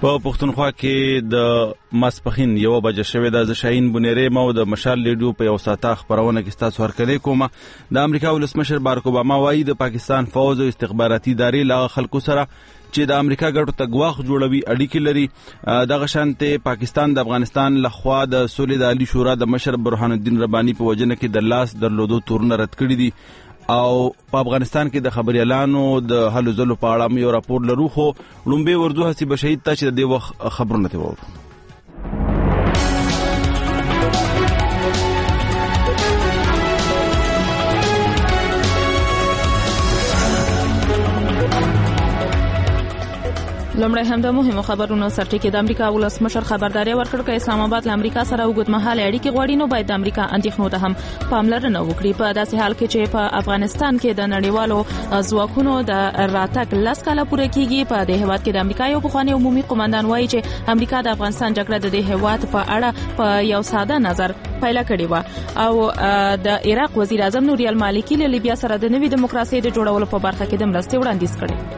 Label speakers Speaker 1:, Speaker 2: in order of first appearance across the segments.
Speaker 1: په پښتونخوا کې د ماسپخین 1 بجې شوې د شاهین بنيري مو د مشال لیډیو په یو ساعته خبرونه کې تاسو هرکلی کوم. د امریکا ولسمشر بارک اوباما وایي د پاکستان فوج او استخباراتي ادارې لا خلکو سره چې د امریکا ګټو ته ګواښ جوړوي اړیکې لري. دغه شانته پاکستان د افغانستان لخوا د سولې د عالی شورا د مشر برهان الدین رباني په وجنه کې د لاس درلودو تورونه رد کړی دي او په افغانستان کې د خبريالانو د هلو ځلو په اړه یو راپور لرو خو لومبه ورځو حسیب شهید ته چې د وخت خبرونه ته وو.
Speaker 2: لومړی هم د مهمو خبرونو سرټکی د امریکا ولسمشر خبرداري ورکړه چې اسلام آباد له امریکا سره اوږدمهاله اړیکې غواړي نو باید د امریکا اندېښنو ته هم پاملرنه وکړي. په داسې حال کې چې په افغانستان کې د نړیوالو ځواکونو د راتګ 10 کاله پوره کیږي، په دې هیواد کې د امریکا یو پخوانی عمومي قومندان وایي چې امریکا د افغانستان جګړه د دې هیواد په اړه په یو ساده نظر پیل کړې و او د عراق وزیر اعظم نوری المالکی له لیبیا سره د نوې دیموکراسي د جوړولو په برخه کې د مرستې وړاندیز کړي.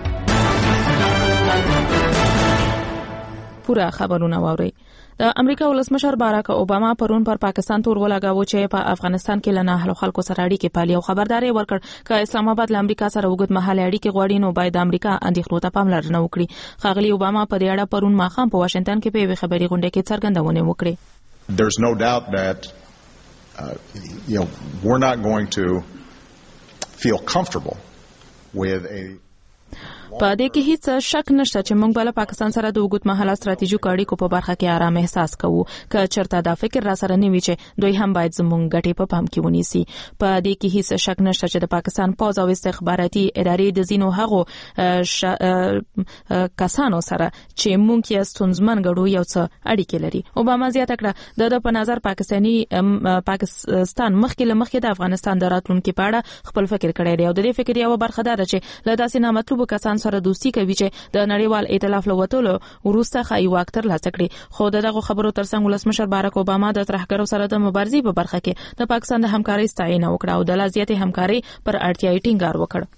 Speaker 2: پورا خبرونه واوري. د امریکا ولسمشر باراک اوباما پرون پر پاکستان تور ولګاوه چې په افغانستان کې لنه هلو خلکو سره اړیکې پالي او خبرداري ورکړ چې اسلام آباد له امریکا سره اوږدمهاله اړیکې غواړي نو باید د امریکا اندېښنو ته پاملرنه وکړي. ښاغلي اوباما په دې اړه پرون ماښام په واشنگټن کې په یوه خبري غونډه کې څرګندونه وکړه.
Speaker 3: There's no doubt that we're not going to feel comfortable with a
Speaker 2: په دې کې هیڅ شک نشته چې موږ بل پاکستان سره د اوږدمهاله ستراتیژیکو اړیکو په برخه کې آرام احساس کوو که چرته دا فکر را سره نیوي چې دوی هم باید زموږ ګټې په پام کې ونیسي. په دې کې هیڅ شک نشته چې د پاکستان پوز او استخباراتي ادارې د زینو هغو کسانو سره چې موږ یې ستونزمن ګڼو یو څه اړیکې لري. اوباما زیاته کړه د په نظر پاکستان مخکې د افغانستان د راتلونکو په اړه خپل فکر کړی دی او د دې فکر یو برخه ده چې له داسې نامطلوبو کسانو سره دوستي کوي چې د نړیوال ائتلاف له وټولو وروسته خای واکتر لاسه کړي. خو دغه خبرو ترڅنګ ولسمشر باراک اوباما د ترهګرو سره د مبارزې په برخه کې د پاکستان د همکارۍ ستاینه وکړه او د لازمي همکارۍ پر اړتیا ټینګار وکړ.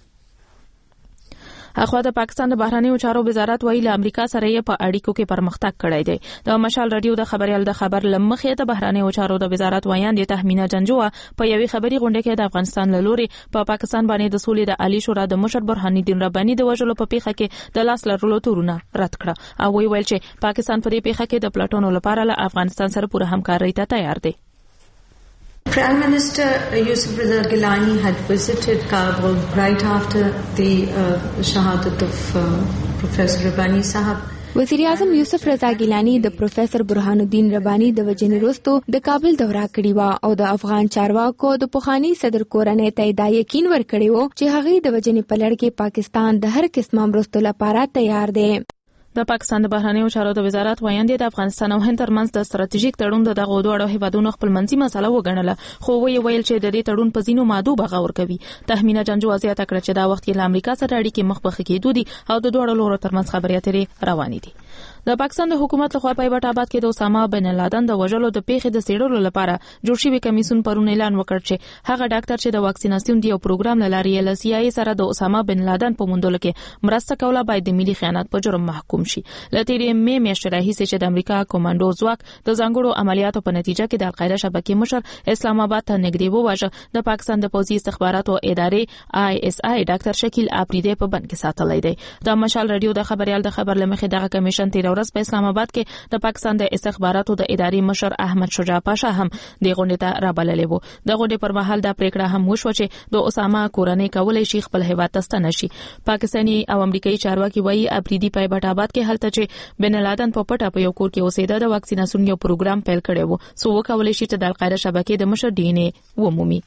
Speaker 2: اخوا د پاکستان د بهرنیو چارو وزارت ویلي امریکا سره یې په اړیکو کې پرمختګ کړی دی. د مشال رادیو د خبريال د خبر لمخې د بهرنیو چارو د وزارت ویاند تهمینه جنجوه په یوې خبري غونډه کې د افغانستان له لوري په پاکستان باندې د سولې د عالی شورا د مشر برهان الدین رباني د وژلو په پیښه کې د لاس لرلو تورونه رد کړه او ویل چې پاکستان په دې پیښه کې د پلاټونو لپاره له افغانستان سره پوره همکارۍ ته تیار دی.
Speaker 4: Prime Minister Yusuf Raza Gilani had visited Kabul right after the shahadat of Professor Rabbani Sahab.
Speaker 5: وزیر اعظم یوسف رضا ګیلانی د پروفیسور برهان الدین رباني د وجنې وروسته د کابل دورہ کړې و او د افغان چارواکو د پوخانی صدر کورنۍ ته دا یقین ورکړی و چې هغه د وجنې په لړ کې پاکستان د هر قسمه مرستو لپاره تیار دی.
Speaker 2: د پاکستان د بهرنیو چارو د وزارت ویاند د افغانستان او هند ترمنځ د ستراتیژیک تړون د دغه دوه هیوادونو خپلمنځي مسله وګڼله خو ویل چې د دې تړون په زینو مادو بغاور کوي. تهمینه جنجو زیاته کړه چې دا وخت کې امریکا سره اړیکې مخ په کېدو دي او د دوه لورو ترمنځ خبرې اترې روانې دي. د پاکستان د حکومت لخوا په ایبټ آباد کې د اسامه بن لادن د وژلو د پیښې د څېړلو لپاره جوړ شوی کمیسیون پرون اعلان وکړ چې هغه ډاکټر چې د واکسیناسیون دی او پروګرام لاري ال سی آی سره د اسامه بن لادن په موندلو کې مرسته کوله باید د ملي خیانت په جرم محکوم شي. لته مې میاشتې راهیسې چې د امریکا کمانډو ځواک د ځانګړو عملیاتو په نتیجه کې د القاعده شبکې مشر اسلام آباد ته نږدې وواژه. د پاکستان د پوځي استخباراتو ادارې آی اس آی ډاکټر شکیل آپریدی په بند کې ساتلای دی. د مشال رادیو د خبريال د خبر لمخې دغه کمیشن 13 ورځ په اسلام آباد کې د پاکستان د استخباراتو د ادارې مشر احمد شجاع پاشا هم د غونډې ته رابللې وو. د غونډې پر مهال د پریکړه هم وشو چې د اسامه کورنۍ کولای شي خپل هیواد ته ستنه شي. پاکستاني او امریکایي چارواکي وایي آپریدی په ایبټ آباد کې هلته چې بن لادن په پټه په یو کور کې اوسېده د واکسیناسیون یو پروګرام پیل کړی وو سو وکولای شي چې د القاعده شبکې د مشر ډي ان اے ومومي.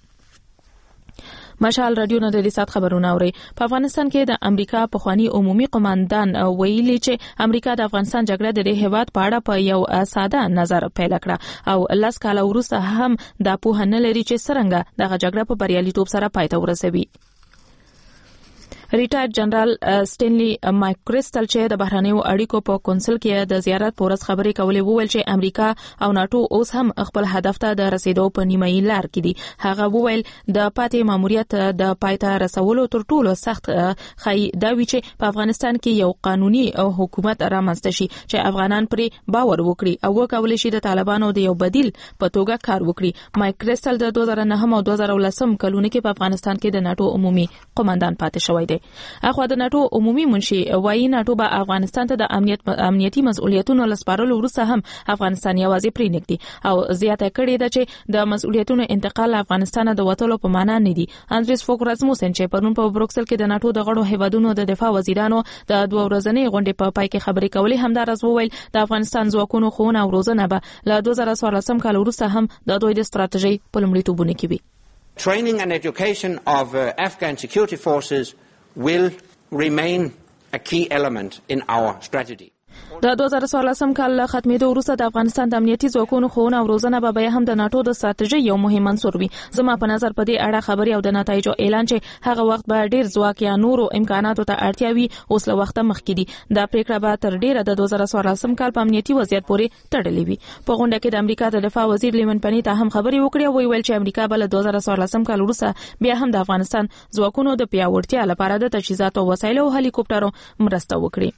Speaker 2: مشال رادیو نه د ریسات خبرونه اوري. په افغانستان کې د امریکا پخوانی عمومي قومندان ویلي چې امریکا د افغانستان جګړه د هیواد په اړه په یو ساده نظر پیل کړه او 10 کاله وروسته هم د پوهه نه لري چې څنګه دغه جګړه په بریالیتوب سره پای ته ورسوي. ریټایر جنرال سټینلی مایکریسټل چې د بهرنیو اړیکو په کونسل کې د زیارت پورس خبرې کولې وویل چې امریکا او ناتو اوس هم خپل هدف ته د رسیدو په نیمایي لار کې دي. هغه وویل د پاتې ماموریت د پایته رسولو تر ټولو سخت خی دا وی چې په افغانستان کې یو قانوني او حکومت رامنځته شي چې افغانان پرې باور وکړي او وکولای شي د طالبانو د یو بدیل په توګه کار وکړي. مایکریسټل د 2009 او 2010 کلونو کې په افغانستان کې د ناتو عمومي قوماندان پاتې شوی دی. اخو د ناتو عمومي منشي وایي ناتو به افغانستان ته د امنیتي مسؤلیتونو لسپارلو وروسته هم افغانستان یوازې پرېنګدي او زیاته کړې ده چې د مسؤلیتونو انتقال افغانستان د وټولو په معنا نه دي. اندریس فوک راسموسن چې پرون په بروکسل کې د ناتو د غړو هیوادونو د دفاع وزیرانو د 2 ورځنۍ غونډې په پای کې خبرې کولې همدارس وویل د افغانستان ځواکونو خونه او روزنه به له 2014 کال وروسته هم د دوی د ستراتیژي په لومړیتوبونو کې وي.
Speaker 6: Training and education of Afghan security forces will remain a key element in our strategy.
Speaker 2: د 2014 کال له ختمېدو وروسته د افغانستان د امنیتي ځواکونو ښوونه او روزنه به هم د ناتو د ستراتیژۍ یو مهم عنصر وي. زما په نظر په دې اړه خبري او د نتایجو اعلان چې هغه وخت به ډیر ځواک یا نورو امکاناتو ته اړتیا وي اوس له وخته مخکې دي. دا پریکړه به تر ډیره د 2014 کال په امنیتي وضعیت پورې تړلې وي. په غونډه کې د امریکا د دفاع وزیر لیمن پنی ته هم خبري وکړې او ویل چې امریکا به له 2014 کال وروسته بیا هم د افغانستان ځواکونو د پیاوړتیا لپاره د تجهیزاتو او وسایلو او هلیکوپټرو مرسته وکړي.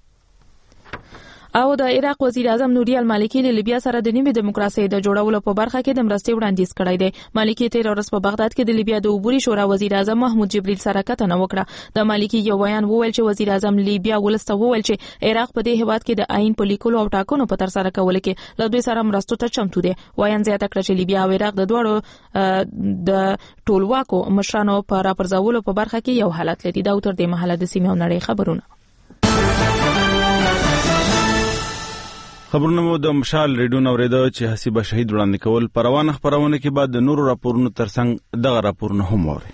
Speaker 2: او د عراق وزیر اعظم نوری المالکی له لیبیا سره د نیمه دیموکراسي د جوړولو په برخه کې د مرستې وړاندیز کړی دی. مالکی تیر ورځ په بغداد کې د لیبیا د عبوري شورا وزیر اعظم محمود جبريل سره کتنه وکړه. د مالکی یو بیان وویل چې وزیر اعظم لیبیا ولسته وویل چې عراق په دې هیواد کې د آئین په لیکلو او ټاکنو په تر سره کولو کې له دوی سره مرستو ته چمتو دي. وایان زیاته کړه چې لیبیا او عراق د دوړو د ټولواکو مشرانو په راپرځولو په برخه کې یو حالت لري. دا تر دې مهاله د سیمې او نړۍ خبرونه.
Speaker 1: خبرونه مو د مشال ریډیو نوریده چې حسیبه شهید وړاندې کول پروانه خبرونه کې بعد د نورو راپورونو ترڅنګ دغه راپورونه هم ووري.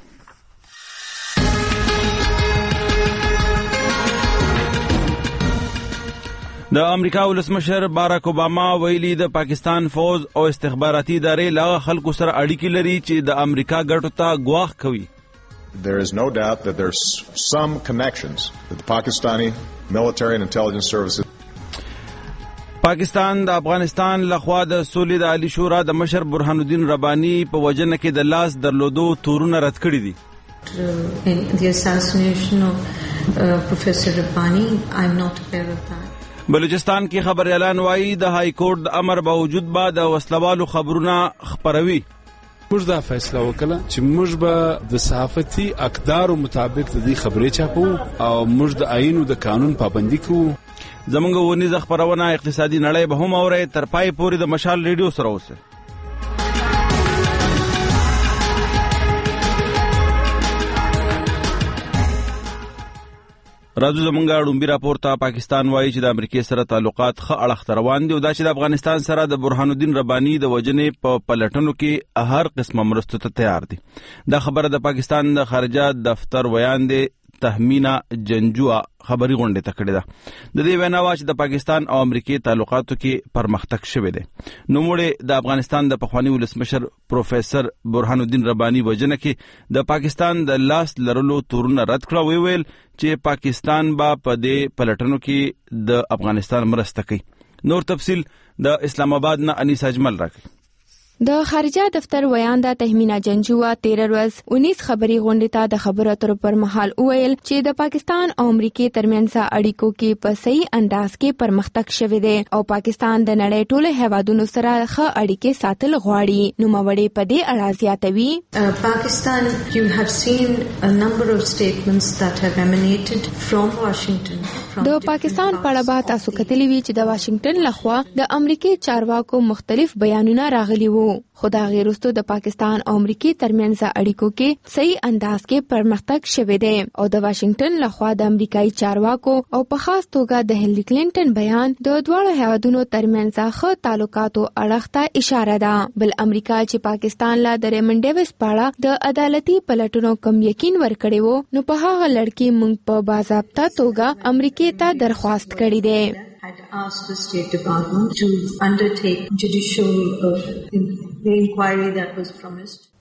Speaker 1: د امریکا ولسمشر باراک اوباما ویلي د پاکستان فوج او استخباراتي ادارې له خلکو سره اړیکې لري چې د امریکا ګټو ته ګواښ کوي.
Speaker 3: There is no doubt that there's some connections with the Pakistani military and intelligence services.
Speaker 1: پاکستان د افغانستان لخوا د سولې د عالی شورا د مشر برهان الدین ربانی په وجنه کې د لاس درلودو تورونه رد کړی دي.
Speaker 4: In the assassination of Professor Rabbani, I'm not aware of that.
Speaker 1: بلوچستان کې خبر اعلان وایي د های کورټ د امر باوجود به د وسلوالو خبرونه خبروي.
Speaker 7: موږ دا فیصله وکړه چې موږ به د صحافتي اقدارو مطابق د دې خبرې چاپو او موږ د آئین او د قانون پابندي کوو. زمونږ ونیزه خبرونه اقتصادي نړۍ به هم اوري. تر پای پورې د مشال ریډیو سره اوسه. راځو زمونږ اړومبي راپور ته. پاکستان وایي چې د امریکای سره تعلقات ښه اړخ روان دي او دا چې د افغانستان سره د برهان الدین ربانی د وجنې په پلټنو کې هر قسمه مرستو ته تیار دي. دا خبره د پاکستان د خارجه دفتر ویان دی تهمینا جنجوا خبري غونډه تکړه ده. د دې وینا وا چې د پاکستان او امریکای تعلقاتو کې پرمختګ شوه دی. نو موږ د افغانستان د پخوانی ولسمشر پروفیسور برهان الدین ربانی وجنه کې د پاکستان د لاس لرلو تورونه رد کړه. ویل چې پاکستان با په دې پلټنو کې د افغانستان مرسته کوي. نور تفصیل د اسلام آباد نه انیس اجمل راکړي.
Speaker 5: د خارجه دفتر ویاندا تهمینا جنجوا 13 ورځ 19 خبري غونډې ته د خبرو اترو پر مهال ویل چې د پاکستان او امریکای ترمنځ اړیکو کې په صحیح انداز کې پرمختګ شوی دی او پاکستان د نړۍ ټولو هیوادونو سره ښه اړیکې ساتل غواړي. نو موړې په دې اړه زیاتوي.
Speaker 4: Pakistan, you have seen a number of statements that have emanated from Washington.
Speaker 5: د پاکستان په اړه به تاسو کتلی وی چې د واشنگټن لخوا د امریکای چارواکو مختلف بیانونه راغلي وو. خو دا غیر وروسته د پاکستان او امریکای ترمنځ اړیکو کې صحیح انداز کې پرمختګ شوی دی او د واشنگټن لخوا د امریکایي چارواکو او په خاص توګه د هیلری کلینټن بیان د دواړو هیوادونو ترمنځ ښه تعلقاتو اړخ ته اشاره ده. بل امریکا چې پاکستان لا د ریمن ډیویس پاړه د عدالتي پلټنو کم یقین ورکړی وو نو په هغه لړ موږ په باضابطه توګه امریکای ته درخواست کړی دی.
Speaker 4: Had asked the State Department to undertake judicial the inquiry that was promised.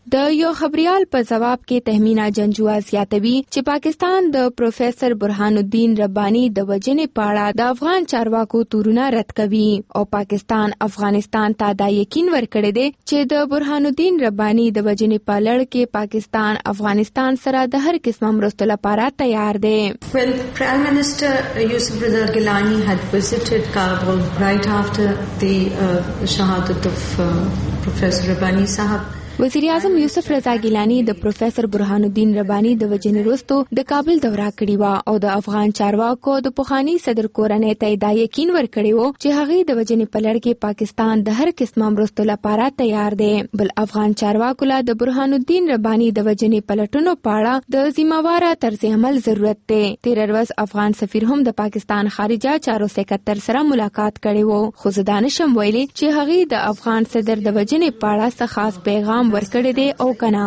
Speaker 5: د یو خبريال په جواب کې تهمینا جنجوا زیاتوي چې پاکستان د پروفیسور برهان الدین ربانی د وجنې پاړه د افغان چارواکو تورونه رد کوي او پاکستان افغانستان ته دا یقین ورکړی دی چې د برهان الدین ربانی د وجنې په لړ کې پاکستان افغانستان سره د هر قسم مرستو لپاره تیار دی.
Speaker 4: When Prime Minister Yusuf Raza Gilani had visited Kabul right after the shahadat of Professor Rabbani Sahab,
Speaker 5: وزیر اعظم یوسف رضا ګیلانی د پروفیسور برهان الدین ربانی د وجنې وروسته د کابل دوره کړې و او د افغان چارواکو د پخوانی صدر کورنۍ ته دا یقین ورکړی و چې هغه د وجنې په لړ کې پاکستان د هر قسم مرستو لپاره تیار دی. بل افغان چارواکو له د برهان الدین ربانی د وجنې پلټونو پاړه د ذمہواره طرز عمل ضرورت دی. تیر ورځ افغان سفیر هم د پاکستان خارجه چارو سکرټر سره ملاقات کړی و خو زدانشم ویلي چې هغه د افغان صدر د وجنې پاړه څه خاص پیغام ورکړی دی او کنا.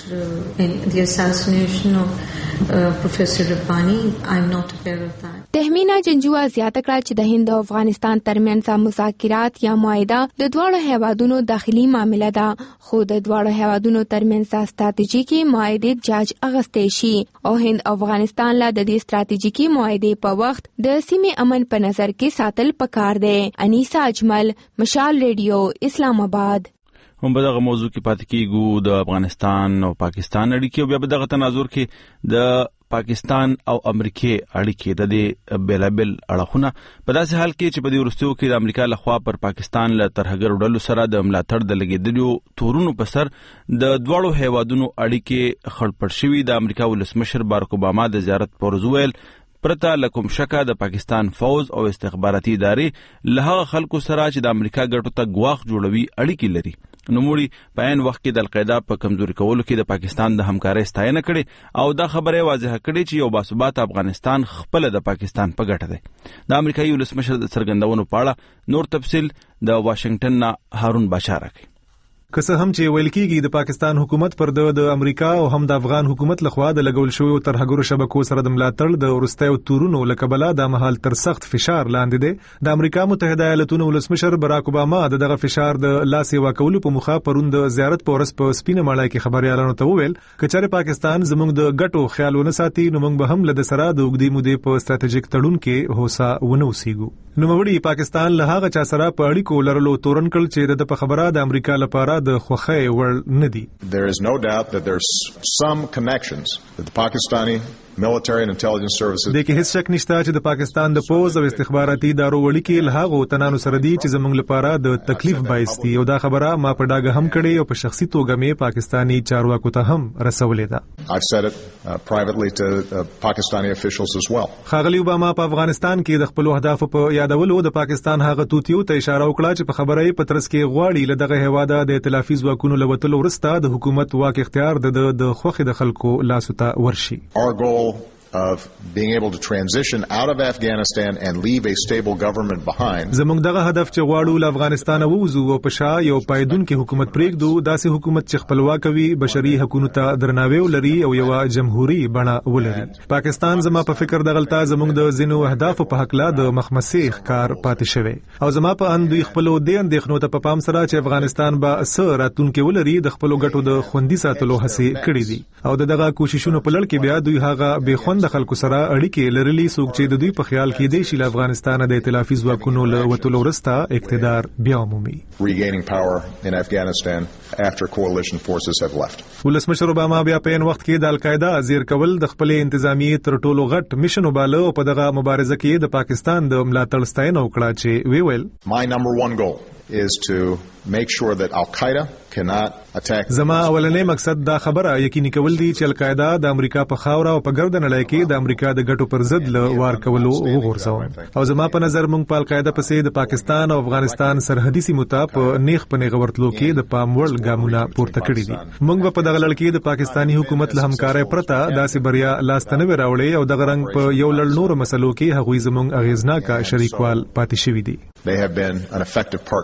Speaker 4: The assassination of Professor Rabbani, I'm not aware of that.
Speaker 5: تهمینا جنجوا زیاته کړه چې د هند او افغانستان ترمنځ مذاکرات یا معاهده د دواړو هیوادونو داخلي معامله ده خو د دواړو هیوادونو ترمنځ ستراتیژیکي معاهده جاج اغستې شي او هند افغانستان له د دې ستراتیژیکي معاهده په وخت د سیمې امن په نظر کې ساتل پکار دی. انیسا اجمل، مشال ریډیو، اسلام آباد.
Speaker 1: هم په دغه موضوع کې پاتې کیږو د افغانستان او پاکستان اړیکې او بیا په دغه تناظر کې د پاکستان او امریکای اړیکې د دې بیلابل اړخونه په داسې حال کې چې په دې وروستیو کې د امریکا لخوا پر پاکستان له ترهګر ډلو سره د ملاتړ د لګیدلو تورونو په سر د دواړو هیوادونو اړیکې خړپړ شوي. د امریکا ولسمشر باراک اوباما د زیارت پر ویل پرته لکم شکه د پاکستان فوج او استخباراتي ادارې له هغه خلکو سره چې د امریکا ګټو ته ګواښ جوړوي اړیکې لري. نوموړي په عین وخت کې د القاعده په کمزوري کولو کې د پاکستان د همکارۍ ستاینه کړې او دا خبره واضح کړې چې یو باثباته افغانستان خپل د پاکستان په ګټه دی. د امریکایي ولسمشر د څرګندونو په اړه نور تفصیل د واشنگټن نه هارون بشار راکړي.
Speaker 8: که څه هم چې ویل کېږي د پاکستان حکومت پر د امریکا او هم د افغان حکومت لخوا د لګول شویو ترهګرو شبکو سره د ملاتړ د وروستیو تورونو له کبله د مهال تر سخت فشار لاندې دی. د امریکا متحده ایالاتونو ولسمشر باراک اوباما دغه فشار د لاس واکولو په مخه پرون د زیارت په ورځ په سپینه ماړه کې خبريالانو ته وویل چې چېرې پاکستان زموږ د ګټو خیال ونه ساتي نو موږ به هم له سره د اوږدې مودې په ستراتیژیک تړون کې هوسا ونه اوسېږو. نوموړي پاکستان له هغه چا سره په اړیکو لرلو تورن کړ چې د په خبره د امریکا لپاره د خوخه ور ندي.
Speaker 3: There is no doubt that there's some connections that the Pakistani military and intelligence services.
Speaker 8: دغه هیڅ شک نشته چې د پاکستان د پوز او استخباراتي ادارو وړيکې له هغه تنانو سره دي چې زموږ لپاره د تکلیف باعث دي او دا خبره ما په ډاګه هم کړې او په شخصي توګه مې پاکستانی چارواکو ته هم رسولې ده.
Speaker 3: I've said it privately to Pakistani officials as well.
Speaker 8: خاغلی اوباما په افغانستان کې د خپل اهداف په یادولو د پاکستان هغه توتیو ته اشاره وکړه چې په خبرې په ترڅ کې غواړي له دغه هواده د ائتلافي ځواکونو لوتلو وروسته د حکومت واک اختیار د خوخې د خلکو لاسو ته ورشي.
Speaker 3: Our goal of being able to transition out of Afghanistan and leave a stable government behind.
Speaker 8: زموږ دغه هدف چې غواړو له افغانستان ووځو او په شا یو پایدونکو حکومت پرېږدو داسې حکومت چې خپلواک وي بشري حقوقو ته درناوی ولري او یو جمهوریت بڼه ولري. پاکستان زما په فکر د غلطه زموږ د زینو اهداف په حق لا د مخمسي ښکار پاتې شوی او زما په ان دوی خپل د اندېښنو ته په پام سره چې افغانستان به سره راتونکو ولري د خپل ګټو د خوندي ساتلو هڅه کړې دي او دغه کوششونو په لړ کې بیا دوی هغه به خوند خلکو سره اړیکې لرلې څوک چې د دوی په خیال کې دی چې افغانستان د ائتلافي ځواکونو له وټولو وروسته اقتدار بیا عمومي
Speaker 3: regaining power in Afghanistan after coalition forces have left.
Speaker 8: ولسمشر اوباما بیا په ان وخت کې د القاعده زیر کول د خپل انتظامی تر ټولو غټ میشن وباله او په دغه مبارزه کې د پاکستان د ملاتړ ستاینه وکړه چې ویل
Speaker 3: My number one goal is to make sure that Al-Qaeda cannot attack.
Speaker 8: زما اولنې مقصد دا خبره یقیني کول دي چې القاعده د امریکا په خاوره او په ګرد نړۍ کې د امریکا د ګټو پر ضد له وار کولو وغورځو او زما په نظر موږ په القاعده پسې د پاکستان او افغانستان سرحدي سیمو ته په نیغ په نیغ ورتلو کې د پام وړ ګامونه پورته کړی دي. موږ په دغه لړ کې د پاکستانی حکومت له همکارۍ پرته داسې بریا لاستنه وراوړي او دغه رنګ په یو لړ نور مسلو کې هغوی زموږ اغیزناک شریکوال پاتې شوی دي.
Speaker 3: They have been an effective partner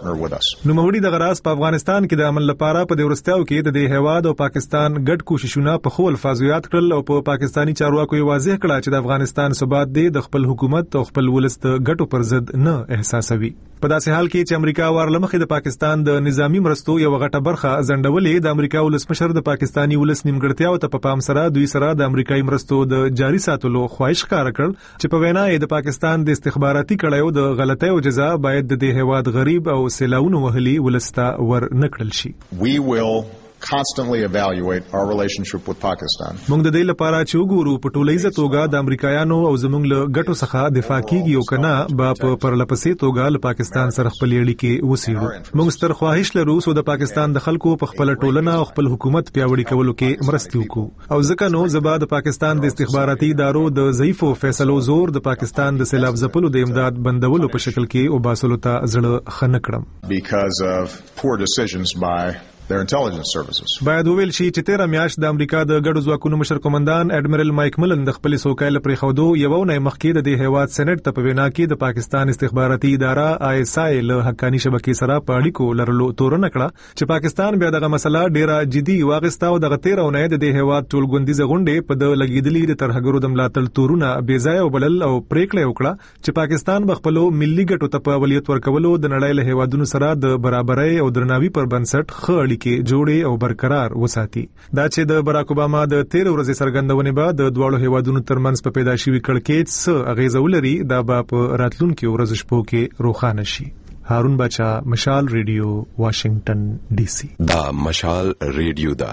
Speaker 3: partner with us.
Speaker 8: نو موري د غراس په افغانستان کې د عمل لپاره په دورستاو کې د دې هواد او پاکستان ګډ کوششونه په خپل فازویات کړل او په پاکستانی چارواکو واضح کړه چې د افغانستان ثبات د خپل حکومت او خپل ولست ګټو پر ضد نه احساسوي. په داسې حال کې چې امریکا ورلمخې د پاکستان د نظامی مرستو یو غټه برخه ځنډولې، د امریکا ولسمشر د پاکستانی ولس نیمګړتیاو ته په پام سره دوی سره د امریکایي مرستو د جاري ساتلو خواهش ښکاره کړ چې په وینا یې د پاکستان د استخباراتي کړایو د غلطۍ او جزا باید د دې هواد غریب او سیلاونو وهلي ولستا ور نکړل شي.
Speaker 3: We will constantly evaluate our relationship with Pakistan.
Speaker 8: موږ د دې لپاره چې وګورو په ټولیزه توګه د امریکایانو او زموږ له ګټو څخه دفاع کیږي او کنه به په پرلپسې توګه له پاکستان سره خپل اړیکې وسیړو. موږ ستر خواهش لرو چې د پاکستان د خلکو په خپل ټولنه او خپل حکومت پیاوړي کولو کې مرسته وکړو او ځکه نو زبا د پاکستان د استخباراتي ادارو د ضعیفو فیصلو زور د پاکستان د سیلاب ځپلو د امداد بندولو په شکل کې او باسلو ته زړه خنه کړم.
Speaker 3: Because of poor decisions by their intelligence services.
Speaker 8: باید ویل شي چې 13 میاشت د امریکا د ګډو ځواکونو مشر قومندان اډمرل مایک ملن د خپل سوکایل پرې خودو یو نه مخکې د هیواد سېنات ته په وینا کې د پاکستان استخباراتي اداره ISI له حقانی شبکې سره په اړیکو لرلو تورن کړه چې پاکستان بیا دغه مسله ډیره جدي واغستا او دغه 13 نه د هیواد ټولګوندیزه غونډې په د لګیدلې د ترهګرو د ملاتړ تورونه بیځای او بلل او پریکړه وکړه چې پاکستان بخپلو ملي ګټو ته په اولویت ورکولو د نړۍ له هیوادونو سره د برابرۍ او درناوي پر بنسټ خړی کې جوړي او برقرار وساتي. دا چې د براک اوباما د 13 ورځې سرګندونې بعد د دواړو هیوادونو ترمنځ په پیدا شوی کړکېچ څه اغیزه ولري دا به په راتلونکو ورځو شپو کې روښانه شي. هارون بچا، مشال ریډیو، واشنگټن ډي سي.
Speaker 9: دا مشال ریډیو دا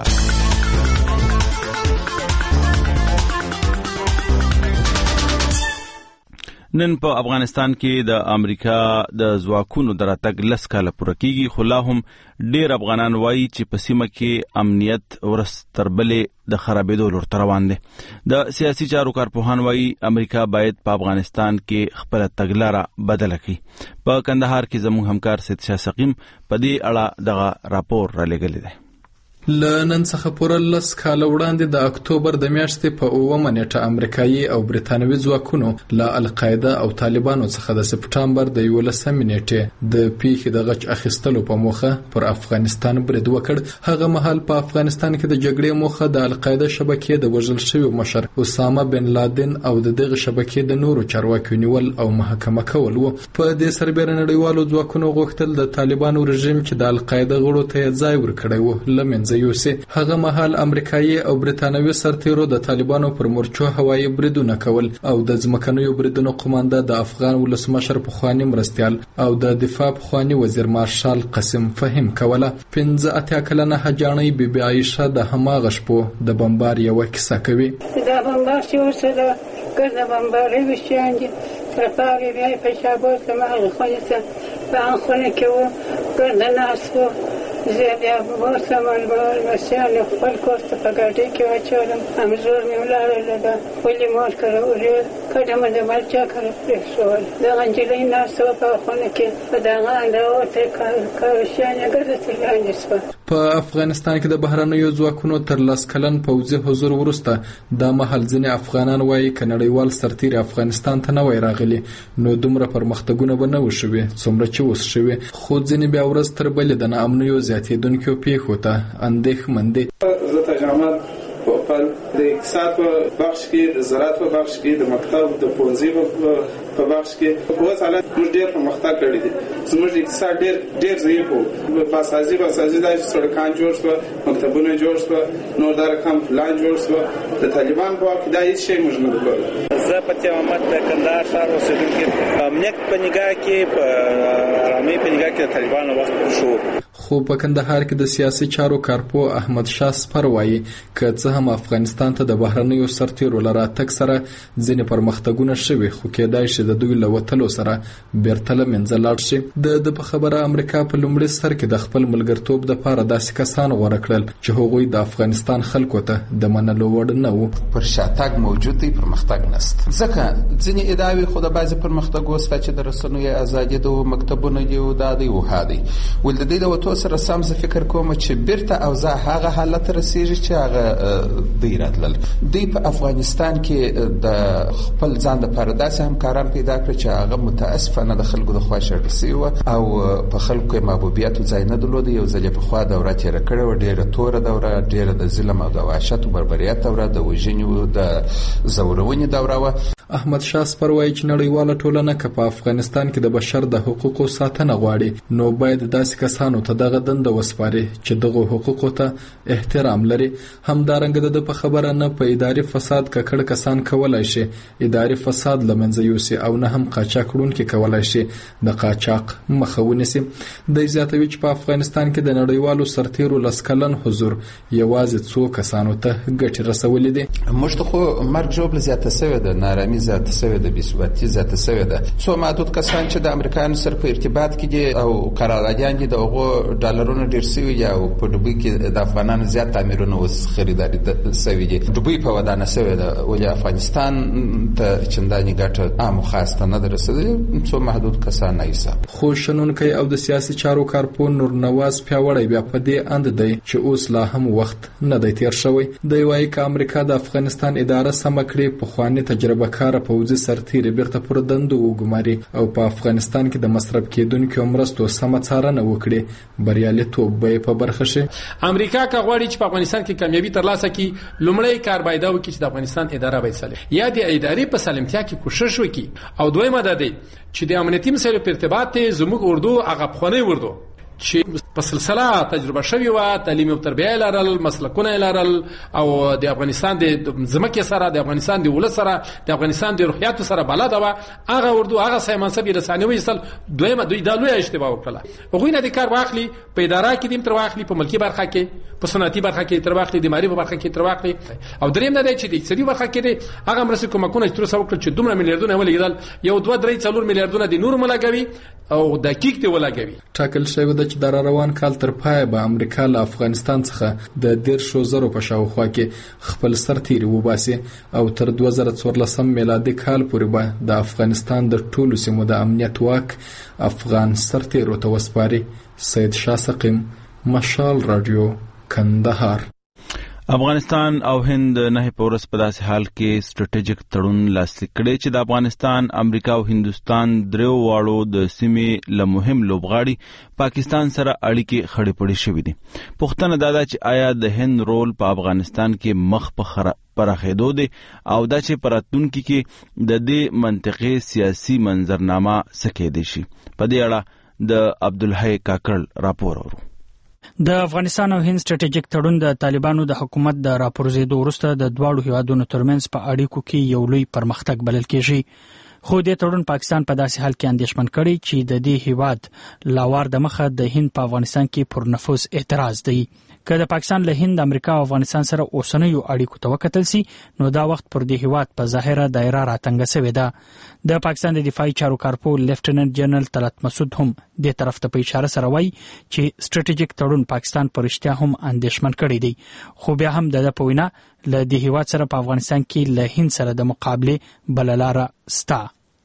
Speaker 1: نن په افغانستان کې د امریکا د ځواکونو دراتګ 10 کاله پوره کیږي، خو لا هم ډیر افغانان وایي چې په سیمه کې امنیت ورځ تر بلې د خرابېدو لور ته روان دی. د سیاسي چارو کارپوهان وایي امریکا باید په افغانستان کې خپل تګلاره بدله کړي. په کندهار کې زموږ همکار سید شاه سقیم په دې اړه دغه راپور را لېږلی دی.
Speaker 10: لنن څخه پوره 10 کال وړاندې د اکتوبر د میاشتې په 9 نیټه امریکایي او برتانوي ځواکونو له القاعده او طالبانو څخه د سپټمبر د 11 نیټې د پیښې د غچ اخیستلو په موخه پر افغانستان برید وکړ. هغه مهال په افغانستان کې د جګړې موخه د القاعده شبکې د وژل شوی مشر اسامه بن لادن او د دغه شبکې د نورو چارواکو نیول او محاکمه کول وو. په دې سربېره نړیوالو ځواکونو غوښتل د طالبانو رژیم چې د القاعده غړو ته ځای ورکړی وو لمنځه یوسي. هغه مهال امریکایي او برتانوي سرتیرو د طالبانو پر مورچو هوایي بریدونه کول او د ځمکنیو بریدونو قومانده د افغان ولسمشر پخوانی مرستیال او د دفاع پخوانی وزیر مارشال قاسم فهیم کوله. 15 کلنه حجانۍ بیبي عایشه د هماغه شپو د بمبار یو کیسه کوي.
Speaker 11: دا بمبار چې ورسره ګرځه بمباري وشاندې ترپاوی بیا په شابو سمه خونسه په خونه کې و ګرځه ناس و زیادی بورسم المسیان خپل کوست په ګاډي کې واچولم. امزور مې ولاړه لګه ولې مور کړه او کډه مې مالچا کړه پرېښول. دغه نجلۍ ناسته په خونه کې په دغه انداوته کاوشیانې ګرځېدلې لاندې شوه.
Speaker 10: په افغانستان کې د بهرنیو ځواکونو تر 10 کلن پوځي حضور وروسته دا مهال ځینې افغانان وایي که نړیوال سرتیر افغانستان ته نه وای راغلی نو دومره پرمختګونه به نه وشوي څومره چې اوس شوي. خو ځینې بیا ورځ تر بلې د ناامنیو زیاتېدونکو پیښو ته اندېښمن دي.
Speaker 12: زه تجامل په د اقتصاد په بخش کې، د زراعت په بخش کې، د مکتب د پوهنځي په بخش کې اوس حالت موږ ډېر پرمختګ کړی دی. زموږ اقتصاد ډېر ضعیف و. باسازي دا سړکان جوړ شو، مکتبونه جوړ شو، نور دا رقم پلان جوړ شو. د طالبان په وخت دا هیڅ شی موږ نه وکړل.
Speaker 13: زه په تیامت د کندهار ښار اوسېدونکی امنیت په نگاه کې په آرامۍ په نگاه کې د طالبانو وخت شو.
Speaker 10: خو په کندهار کې د سیاسي چارو کارپو احمد شاه سپر وایي که څه هم افغانستان ته د بهرنیو سرتیرو له راتګ سره ځینې پرمختګونه شوي خو کېدای شي د دوی له وتلو سره بیرته له منځه لاړ شي. د په خبره امریکا په لومړي سر کې د خپل ملګرتوب دپاره داسې کسان غوره کړل چې هغوی د افغانستان خلکو ته د منلو وړ نه وو.
Speaker 14: پر شاتګ موجود دی، پرمختګ نشته. ځکه ځینې ادعاوې خو د بعضې پرمختګ وسته چې د رسنیو ازادي د مکتبونو دی او دا دی او ها دی ول د دې د وتو سره سم زه فکر کوم چې بیرته اوضاع هغه حالت رسیږي چې هغه دوی راتلل. دوی په افغانستان کې د خپل ځان لپاره داسې همکاران پیدا کړ چې هغه متاسفانه د خلکو د خوا شړل شوي وو او په خلکو یې محبوبیت ځای نه درلود. یو ځل په خوا دوره تېره کړې وه، ډېره توره دوره، ډېره د ظلم او د وحشت او بربریت دوره، د وژنې د زورونې دوره وه.
Speaker 10: احمد شاه سپر وایي چې نړیواله ټولنه که په افغانستان کې د بشر د حقوقو ساتنه غواړي نو باید داسې کسانو ته دغه دنده وسپاري چې دغه حقوقو ته احترام لري. همدارنګه د په خبره نه په اداري فساد ککړ کسان کولای شي اداري فساد له منځه یوسي او نه هم قاچاق وړونکي کولای شي د قاچاق مخه ونیسي. د زیاتوي چې په افغانستان کې د نړیوالو سرتیرو لسکلن حضور یوازې څو کسانو ته ګټه رسولې دي.
Speaker 14: موږ ته خو مرګ ژوبله زیاته سوې ده، نارامي زیاته سوې ده، بېثباتي زیاته سوې ده. څو محدود کسان چې د امریکایانو سره په ارتباط کې دي او قراردادیان دي د هغو ډالرونه ډېر سوي دي او په دوبۍ کې د افغانانو زیات تعمیرونه اوس خریداري سوي دي. دوبۍ په ودانه سوې ده ولې افغانستان ته چندانې ګټه عام خاص ته نه ده رسېدلې، څو محدود کسان حساب.
Speaker 10: خو شنونکی او د سیاسي چارو کارپوه نورنواز پیاوړی بیا په دې اند دی چې اوس لا هم وخت نه دی تیر شوی. دی وایي که امریکا د افغانستان اداره سمه کړي، پخواني تجربه کاره پوځي سرتیري بیرته پر دندو وګماري او په افغانستان کې د مصرف کېدونکو مرستو سمه څارنه وکړي، بریالیتوب به په برخه شي.
Speaker 15: امریکا که غواړي چې په افغانستان کې کامیابی ترلاسه کړي، لومړی کار باید وکړي چې د افغانستان اداره باید سالم یا د ادارې په سالمتیا کې کوشش وکړي. او دویمه دا دی چې د امنیتي مسایلو په ارتباط زموږ اردو هغه پخوانی اردو چې په سلسله تجربه شوی و، تعلیم او تربیه لرل، مسلکونه لرل او د افغانستان د ځمکې سره، د افغانستان د ولس سره، د افغانستان د روحیاتو سره بلد و، هغه اردو هغه سیاسي منصب رسانه ویستل. دویمه دوی د لوی اشتباه وکړه. هغوی نه د کار واخلي په اداره کې دیم تر واخلي، په ملکی برخه کې، په صنعتي برخه کې تر واخلي، د معرفت برخه کې تر واخلي. او دریم نه دی چې د اقتصادي برخه کې هغه مرستې کومکونه چې تر څو وکړي چې دومره میلیارډونه ولګیدل، یو 2-3-4 میلیارډونه د نور ملګوي او دقیق دی ولګوي.
Speaker 10: ټاکل شوی د چې در روان کال تر پای به امریکا له افغانستان څخه د 10,000 په شاوخوا کې خپل سرتیري وباسي او تر 2014 میلادي کال پورې به د افغانستان د ټولو سیمو د امنیت واک افغان سرتیرو ته وسپاري. سید شاه سقیم، مشال رادیو، کندهار.
Speaker 1: افغانستان او هند نه په ورځ په داسې حال کې سټریټیجیک تړون لاسلیک کړی چې د افغانستان، امریکا او هندوستان دریو واړو د سیمې له مهم لوبغاړي پاکستان سره اړیکې خړې پړې شوې دي. پوښتنه دا ده چې آیا د هند رول په افغانستان کې مخ په پراخېدو دی او دا چې په راتلونکي کې د دې منطقې سیاسي منظرنامه څه کېدی شي؟ په دې اړه د عبدالحی کاکړ راپور اورو.
Speaker 16: د افغانستان او هند سټریټیجیک تړون د طالبانو د حکومت د راپورزیدو وروسته د دواړو هیوادونو ترمنځ په اړیکو کې یو لوی پرمختګ بلل کېږي. خو د تړون پاکستان په داسې حال کې اندېښمن کړي چې د دې هیواد لاوار د مخه د هند په افغانستان کې پر نفوذ اعتراض دی. که د پاکستان له هند، امریکا او افغانستان سره اوسنیو اړیکو ته وکتل سي نو دا وخت پر دې هیواد په ظاهره دایره راتنګه شوې ده. د پاکستان د دفاعي چارو کارپوه لیفټیننټ جنرال طلعت مسعود هم دې طرف ته په اشاره سره وایي چې سټریټیجیک تړون پاکستان پر رښتیا هم اندېښمن کړی دی. خو بیا هم د په وینا له دې هیواد سره په افغانستان کې له هند سره د مقابله بل لاره ستا.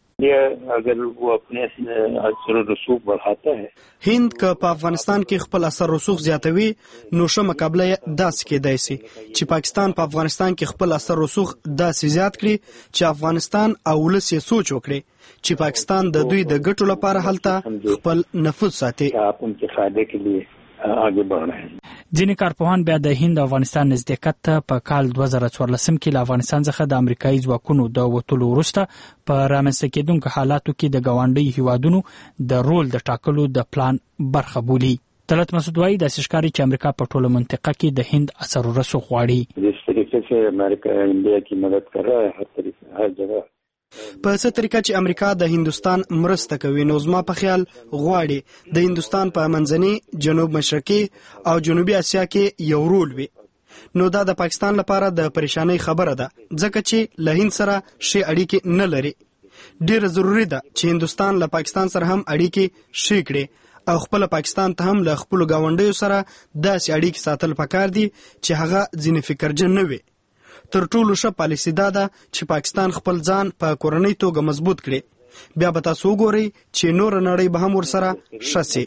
Speaker 17: اگر وہ اپنے اثر و رسوخ بڑھاتا ہے،
Speaker 18: هند که په افغانستان کې خپل اثر رسوخ زیاتوي نو ښه مقابله داسې کېدای شي چې پاکستان په افغانستان کې خپل اثر رسوخ داسې زیات کړي چې افغانستان او ولس یې سوچ وکړي چې پاکستان د دوی د ګټو لپاره هلته خپل نفوذ ساتي.
Speaker 17: آپ ان کے فائدے کے لیے آگے بڑھ رہے ہیں.
Speaker 16: ځینې کارپوهان بیا د هند او افغانستان نزدېکت ته په کال 2014 کې له افغانستان څخه د امریکایي ځواکونو د وټولو وروسته په رامنځته کېدونکو حالاتو کې د ګاونډي هیوادونو د رول د ټاکلو د پلان برخه بولي. طلعت مسعود وایي داسې ښکاري چې امریکا په ټوله منطقه کې د هند اثر و رسوخ غواړي.
Speaker 17: جس طریقے سے امریکا انډیا کی مدد کر رہا ہے ہر طریقے ہر جگہ
Speaker 18: په څه طریقه چې امریکا د هندوستان مرسته کوي نو زما په خیال غواړي د هندوستان په منځني، جنوب مشرقي او جنوبي اسیا کې یو رول وي. نو دا د پاکستان لپاره د پریشانۍ خبره ده ځکه چې له هند سره شي اړیکې نه لري. ډیره ضروری ده چې هندوستان له پاکستان سره هم اړیکې شي کړي او خپل پاکستان ته هم له خپل گاونډیو سره داسې اړیکې ساتل پکار دي چې هغه ځینې فکرجن نه وي. تر ټولو ښه پالیسي دا ده چې پاکستان خپل ځان په کورنۍ توګه مضبوط کړي بیا به تاسو وګورئ چې نور نړۍ به هم ورسره شسي.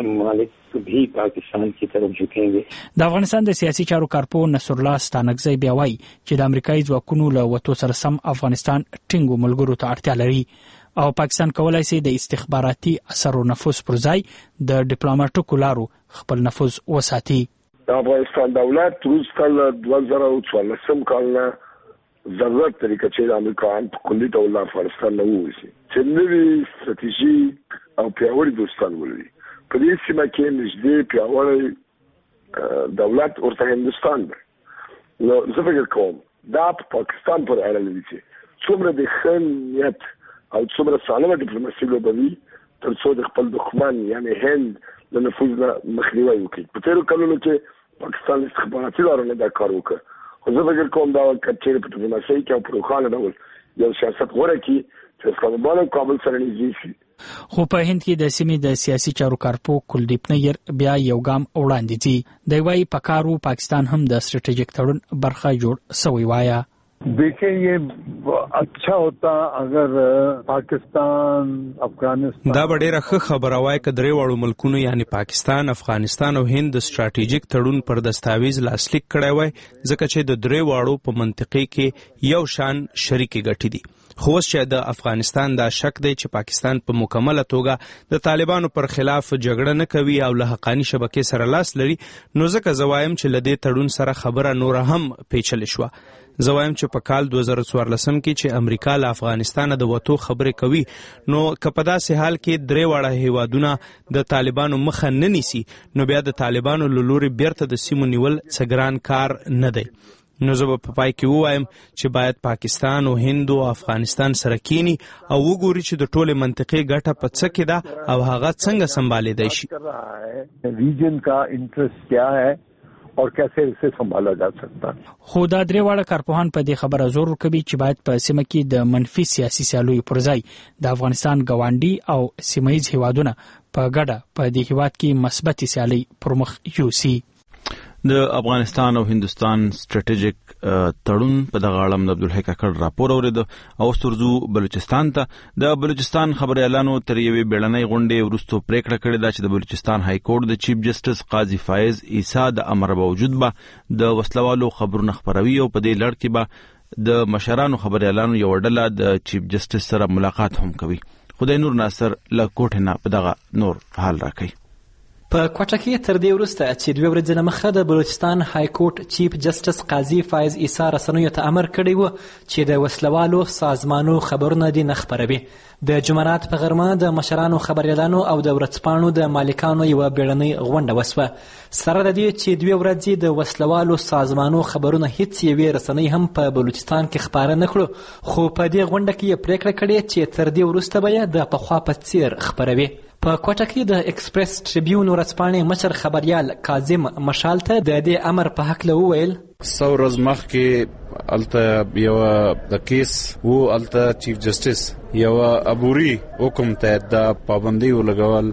Speaker 17: भी पाकिस्तान की तरफ झुकेंगे.
Speaker 16: د افغانستان د سیاسي چارو کارپو نصر الله ستانکزی بیا وایي چې د امریکایي ځواکونو له وتو سره سم افغانستان ټینګو ملګرو ته اړتیا لري او پاکستان کولای شي د استخباراتي اثر او نفوذ پر ځای د ډیپلوماټیکو لارو خپل نفوذ وساتي.
Speaker 19: د افغانستان دولت روز کال 2014 کال نه ضرورت طریقه چې د امریکا په کلي ډول افغانستان نه ووځي چې نوې ستراتیژي او پیاوړي دوستان ولري. په دې سیمه کې نږدې پیاوړی دولت ورته هندوستان دی. نو زه فکر کوم دا په پاکستان پورې اړه لري چې څومره د ښه نیت او څومره سالمه ډیپلوماسي لوبوي تر څو د خپل دښمن یعنی هند د نفوذ نه مخنیوی وکړي. په تېرو کلونو کې پاکستان استخباراتي لارو نه دا کار وکړ، خو زه فکر کوم دا چېرې په ډیپلوماسۍ کې او په روښانه ډول یو سیاست غوره کړي چې اسلام آباد او کابل سره نږدې شي.
Speaker 16: خو په هند کې د سیمې د سیاسي چارو کارپو کلدیپ نیر بیا یو ګام وړاندې ځي. دی وايي پکارو پاکستان هم د سټریټیجیک تړون برخه جوړ سوی وایا.
Speaker 20: دیکھیں یہ اچھا ہوتا اگر پاکستان افغانستان
Speaker 21: دا ډیره ښه خبره وای که درې واړو ملکونو یعنی پاکستان، افغانستان او هند د سټریټیجیک تړون پر دستاویز لاسلیک کړی وای، ځکه چې د درې واړو په منطقې کې یو شان شریکې ګټې دي. خو اوس چې د افغانستان دا شک دی چې پاکستان په مکمله توګه د طالبانو پر خلاف جګړه نه کوي او له حقاني شبکې سره لاس لري، نو ځکه زه وایم چې له دې تړون سره خبره نوره هم پیچلې شوه. زه وایم چې په کال 2014 کې چې امریکا له افغانستانه د وتو خبرې کوي، نو که په داسې حال کې درې واړه هیوادونه د طالبانو مخه نه نیسي، نو بیا د طالبانو له لوري بیرته د سیمو نیول څه ګران کار نه دی. نو زه به په پای کې ووایم چې باید پاکستان او هند او افغانستان سره کینی او وګوري چې د ټولې منطقې ګټه په څه کې ده او هغه څنګه سنبالېدای شي.
Speaker 20: ریجن کا انټرست کیا ہے اور کیسے اسے سنبھالا جا سکتا.
Speaker 16: خو دا درې واړه کارپوهان په دې خبره زور ورکوي چې باید په سیمه کې د منفي سیاسي سیالیو پر ځای د افغانستان ګاونډي او سیمهییز هیوادونه په ګډه په دې هیواد کې مثبتې سیالۍ پر مخ یوسي.
Speaker 1: د افغانستان او هندوستان سټریټیجیک تړون په دغه اړه د عبدالحی کاکړ راپور اورېده. او سترزو بلوچستان ته د بلوچستان خبريالانو تر یوې بیړنۍ غونډې وروسته پریکړه کړې ده چې د بلوچستان های کورټ د چیف جسټس قاضي فایز عیسی د امر باوجود به د وسلوالو خبرونه خپروي او په دې لړ کې به د مشرانو خبريالانو یو ډله د چیف جسټس سره ملاقات هم کوي. خدای نور ناصر له کوټې نه په دغه نور حال راکوي.
Speaker 22: په کوټه کې تر دې وروسته چې 2 ورځې مخکې د بلوچستان های کورټ چیف جسټس قاضي فایز عیسی رسنیو ته امر کړی و چې د وسلوالو سازمانو خبرونه دې نه خپروي. د جمعرات په غرمه د مشرانو خبريالانو او د ورځپاڼو د مالکانو یوه بیړنۍ غونډه وسوه. سره د دې چې 2 ورځې د وسلوالو سازمانو خبرونه هیڅ یوې رسنۍ هم په بلوچستان کې خپاره نه کړو، خو په دې غونډه کې یې پریکړه کړې چې تر دې وروسته به یې د پخوا په څیر خپروي. په کوټه کې د ایکسپریس ټریبیون ورځپاڼې مشر خبريال کاظم مشال ته د دې امر په هکله وویل.
Speaker 23: 100 ورځې مخکې الته یو د کیس وو، الته چیف جسټس یو عبوري حکم ته د پابندي ولګول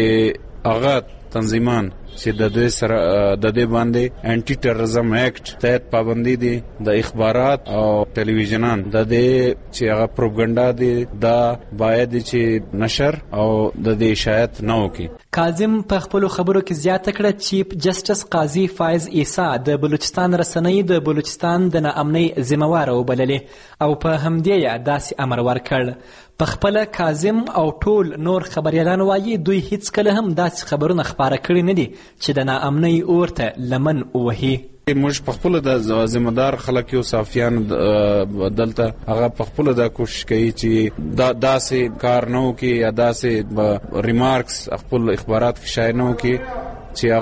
Speaker 23: چې هغه تنظیمان چې د دې سره د دې باندې انټي ټیرریزم ایکټ تحت پابندي دي د اخبارات او ټلویزیونان د دې چې هغه پروپاګاندا دي دا باید چې نشر او د دې اشاعت نه وکړي.
Speaker 22: کاظم په خپل خبرو کې زیاته کړه چیف جسټس قاضي فایز عیسی د بلوچستان رسنۍ د بلوچستان د ناامنۍ ذمہواره وبللې او په همدې یې داسې امر ورکړ. په خپل کاظم او ټول نور خبريالان وایي دوی هیڅ کله هم داسې خبرونه خپاره کړي نه دي چې د ناامنۍ اور ته لمن ووهي.
Speaker 23: موږ په خپل د ذمہدار خلک یو صحافیان دلته هغه په خپل د کوشش کوي چې داسې کار نه وکړي یا داسې ریمارکس خپل اخبارات کې شایع نه وکړي چې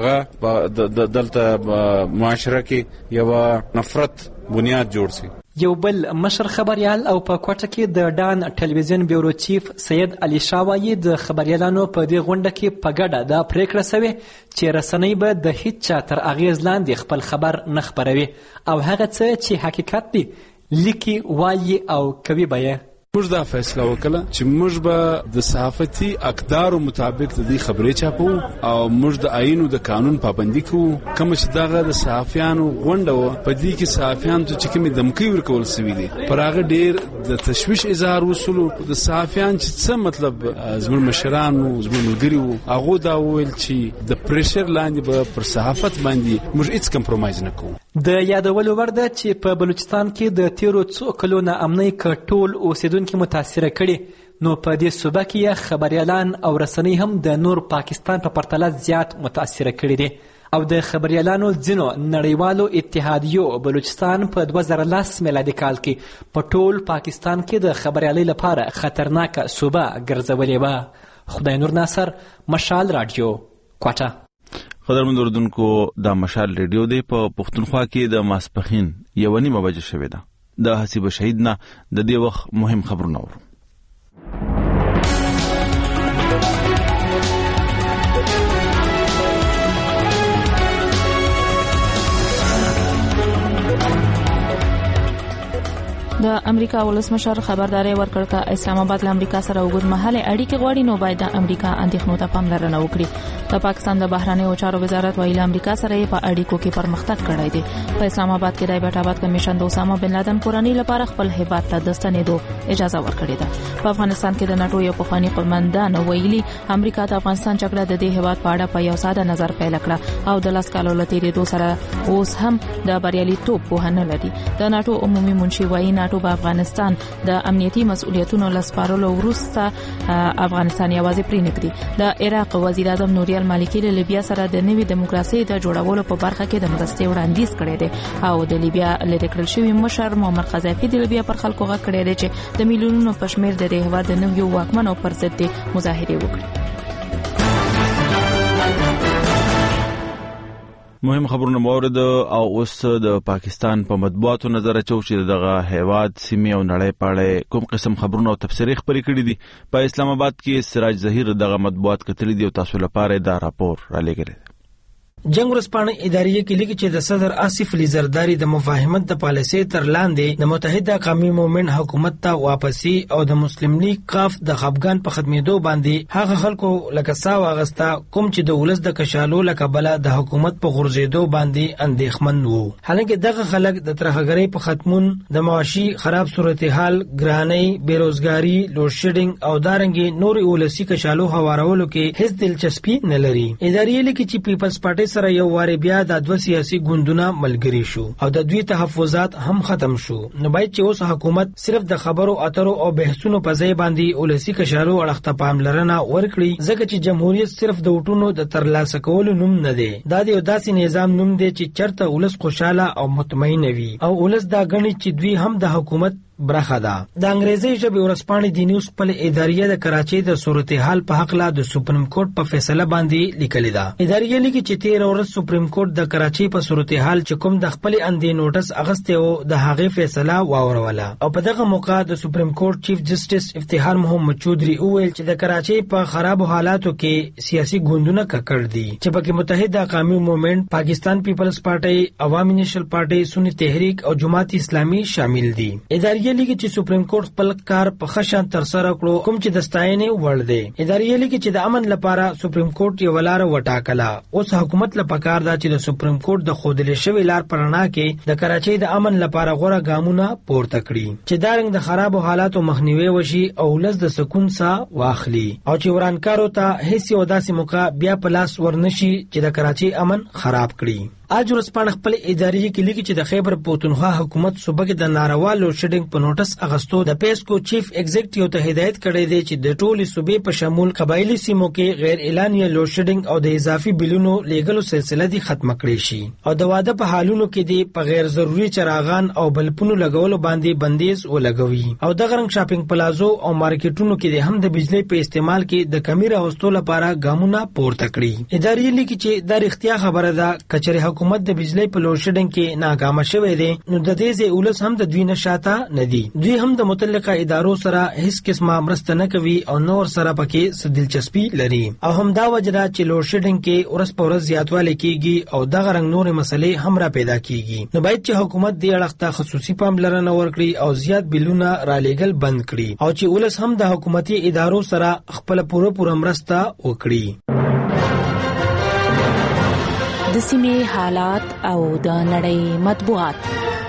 Speaker 23: هغه دلته معاشره کې یو نفرت بنیاد جوړ شي.
Speaker 22: یو بل مشر خبريال او په کوټه کې د ډان ټلویزیون بیورو چیف سید علي شاه وایي د خبريالانو په دې غونډه کې په ګډه دا پریکړه شوې چې رسنۍ به د هیڅ چا تر اغیز لاندې خپل خبر نه خپروي او هغه څه چې حقیقت دی لیکي وایي او کوي به یې.
Speaker 23: موږ دا فیصله وکړه چې موږ به د صحافتي اقدارو مطابق د دې خبرې چاپو او موږ د آئین او د قانون پابندي کوو. کوم چې دغه د صحافیانو غونډه و په دې کې صحافیانو ته چې کومې دمکۍ ورکول سوي دي پر هغه ډیر د تشویش اظهار وسلو. د صحافیان چې څه مطلب زموږ مشران او زموږ ملګري وو هغه دا وویل چې د پریشر لاندې به پر صحافت باندې موږ هیڅ کمپرومایز نه کوو.
Speaker 22: د یادولو وړ ده چې په بلوچستان کې د تیرو څو کلونو امنۍ کټول اوسیدونکو متاثره کړي، نو په دې صوبه کې خبريالان او رسنۍ هم د نور پاکستان په پرتله زیات متاثره کړي دي. او د خبريالانو ځینو نړیوالو اتحادیو بلوچستان په 2010 میلادي کال کې په ټول پاکستان کې د خبريالۍ لپاره خطرناک صوبه ګرځولې وه. خدای نور ناصر، مشال رادیو، کوټه.
Speaker 1: قدرمن اوردونکو، دا مشال ریډیو دی په پښتونخوا کې د ماسپخین 1:30 بجې شوې ده. د حسیب شهید نه د دې وخت مهم خبرونه ورو.
Speaker 2: د امریکا ولسمشر خبرداري ورکړه چې اسلام آباد له امریکا سره اوږدمهاله اړیکې غواړي، نو باید د امریکا اندېښنو ته پاملرنه وکړي. د پاکستان د بهرنیو چارو وزارت ویلي امریکا سره په اړیکو کې پرمختګ کړی دی. په اسلام آباد کې د بیت آباد کمیشن د اسامه بن لادن کورنۍ لپاره خپل هیواد ته د ستنېدو اجازه ورکړې ده. په افغانستان کې د ناتو یو پخوانی قومندان ویلي امریکا د افغانستان جګړه د دې هیواد په اړه په یو ساده نظر پیل کړه او د لاس کالو لتیرېدو سره اوس هم د بریالیتوب په نه لري. د ناتو عمومي منشي وایي ناتو په افغانستان د امنیتي مسؤلیتونو لسپارلو وروسته افغانستان یوازې پرې نکړي. د عراق وزیر اعظم نوری المالکی له لیبیا سره د نوې دیموکراسي د جوړولو په برخه کې د مرستې وړاندیز کړی دی او د لیبیا لری کړل شوی مشر معمر قذافي د لیبیا پر خلکو غږ کړی دی چې د میلیونونو پښمیر د هیواد د نویو واکمنو پر ضد مظاهره وکړي.
Speaker 1: مهم خبرونه مورد او اوس د پاکستان په مطبوعاتو نظر اچو چې دغه هیواد سیمه او نړۍ پاړې کوم قسم خبرونه او تفسیري خبرې کړې دي. په اسلام آباد کې سراج ظهیر دغه مطبوعات کتلې دي او تاسو لپاره دا راپور را لګل.
Speaker 6: جنگ ورسپانه اداریه کې لیکي چې د صدر آصف علی زرداری د مفاهمت د پالیسۍ تر لاندې د متحده قومي مومنت حکومت ته واپسی او د مسلم لیگ قاف د خپګان په ختمېدو باندې هغه خلکو لکه ساو اغستا کوم چې د ولس د کشالو لکبله د حکومت په غورځېدو باندې اندېښمن وو. حالانکه دغه خلک د ترهګرۍ په ختمون، د معاشي خراب صورتحال، ګرانۍ، بیروزګاری، لوډ شیډینګ او دارنګي نور ولسی کشالو هوارولو کې هیڅ دلچسپي نه لري. اداریه لیکي چې پیپلز پارټي سره یو واره بیا د دوه سیاسي ګوندونه ملګری شو او د دوی تحفظات هم ختم شو. نو باید چې اوس حکومت صرف د خبرو اترو او بحثونو په ځای باندې ولسی کشالو اړخته پاملرنه ورکړي، ځکه چې جمهوریت صرف د وټونو د ترلاسه کولو نوم نه دی. دا د یو داسې نظام نوم دی چې چرته ولس خوشاله او مطمئن وي او ولس دا غني چې دوی هم د حکومت برخه ده. د انګریزي ژبې ورسپانې د نیوز خپل اداریه د کراچۍ د صورتحال په حق لا د سپریم کورټ په فیصله باندې لیکلې ده. اداریه لیکي چې 13 ورځ سپریم کورټ د کراچۍ په صورتحال چې کوم د خپل اندې نوټس اغسته او د هغې فیصله واوروله او په دغه موقع د سپریم کورټ چیف جسټس افتخار محمد چودري وویل چې د کراچۍ په خراب حالاتو کې سیاسي ګوندونه ککړ دي چې پکې متحده قومي مومنت، پاکستان پیپلز پارټي، عوامي نیشنل پارټي، سنی تحریک او جماعت اسلامي شامل دي. اداریه لیکي چې سپریم کورټ خپل کار په خشن تر سره کړو کوم چې د ستاینې وړ دی. اداریه لیکي چې د امن لپاره سپریم کورټ یو لار وټاکله. اوس حکومت لپاره کار دا چې د سپریم کورټ د خودلې شوی لار پرانا کې د کراچۍ د امن لپاره غوړه ګامونه پورته کړي چې دارنګ د خراب حالاتو مخنیوي وشي او ولس د سکون ساه واخلي او چې ورانکارو ته هیڅ یو داسې موقع بیا په لاس ورنشي چې د کراچۍ امن خراب کړي. اج ورسپانه خپل ادارې کې لیکي چې د خیبر پختونخوا حکومت صوبه کې د ناروا لوډ شیډینګ په نوټس اغستو د پیسکو چیف ایگزیکټیو ته هدایت کړی دی چې د ټولي صوبې په شمول قبایلی سیمو کې غیر اعلانیه لوډ شیډینګ او د اضافي بلونو لیګلو سلسله دی ختم کړي شي او د واده په حالونو کې دی په غیر ضروري چراغان او بلپونو لګولو باندې بندیز ولګوي او د غرنګ شاپینګ پلازو او مارکیټونو کې هم د بجلی په استعمال کې د کمی راوستلو لپاره ګامونه پورته کړي. ادارې لیکي چې د اړتیا خبره ده کچره حکومت د بجلی په لوډ شیډینګ کې ناکام شوی دی نو د دې ځای ولس هم د دوی نشاته نه دي. دوی هم د متعلقه ادارو سره هیڅ قسمه مرسته نه کوي او نور سره پکې څه دلچسپي لري او همدا وجه ده چې لوډ شیډینګ کې ورځ په ورځ زیاتوالی کیږي او دغه رنګ نور مسلې هم را پیدا کیږي. نو باید چې حکومت دې اړخ ته خصوصي پاملرنه ورکړي او زیات بیلونه را لېږل بند کړي او چې ولس هم د حکومتي ادارو سره خپل پوره مرسته وکړي.
Speaker 2: د سیمې حالات او د نړۍ مطبوعات.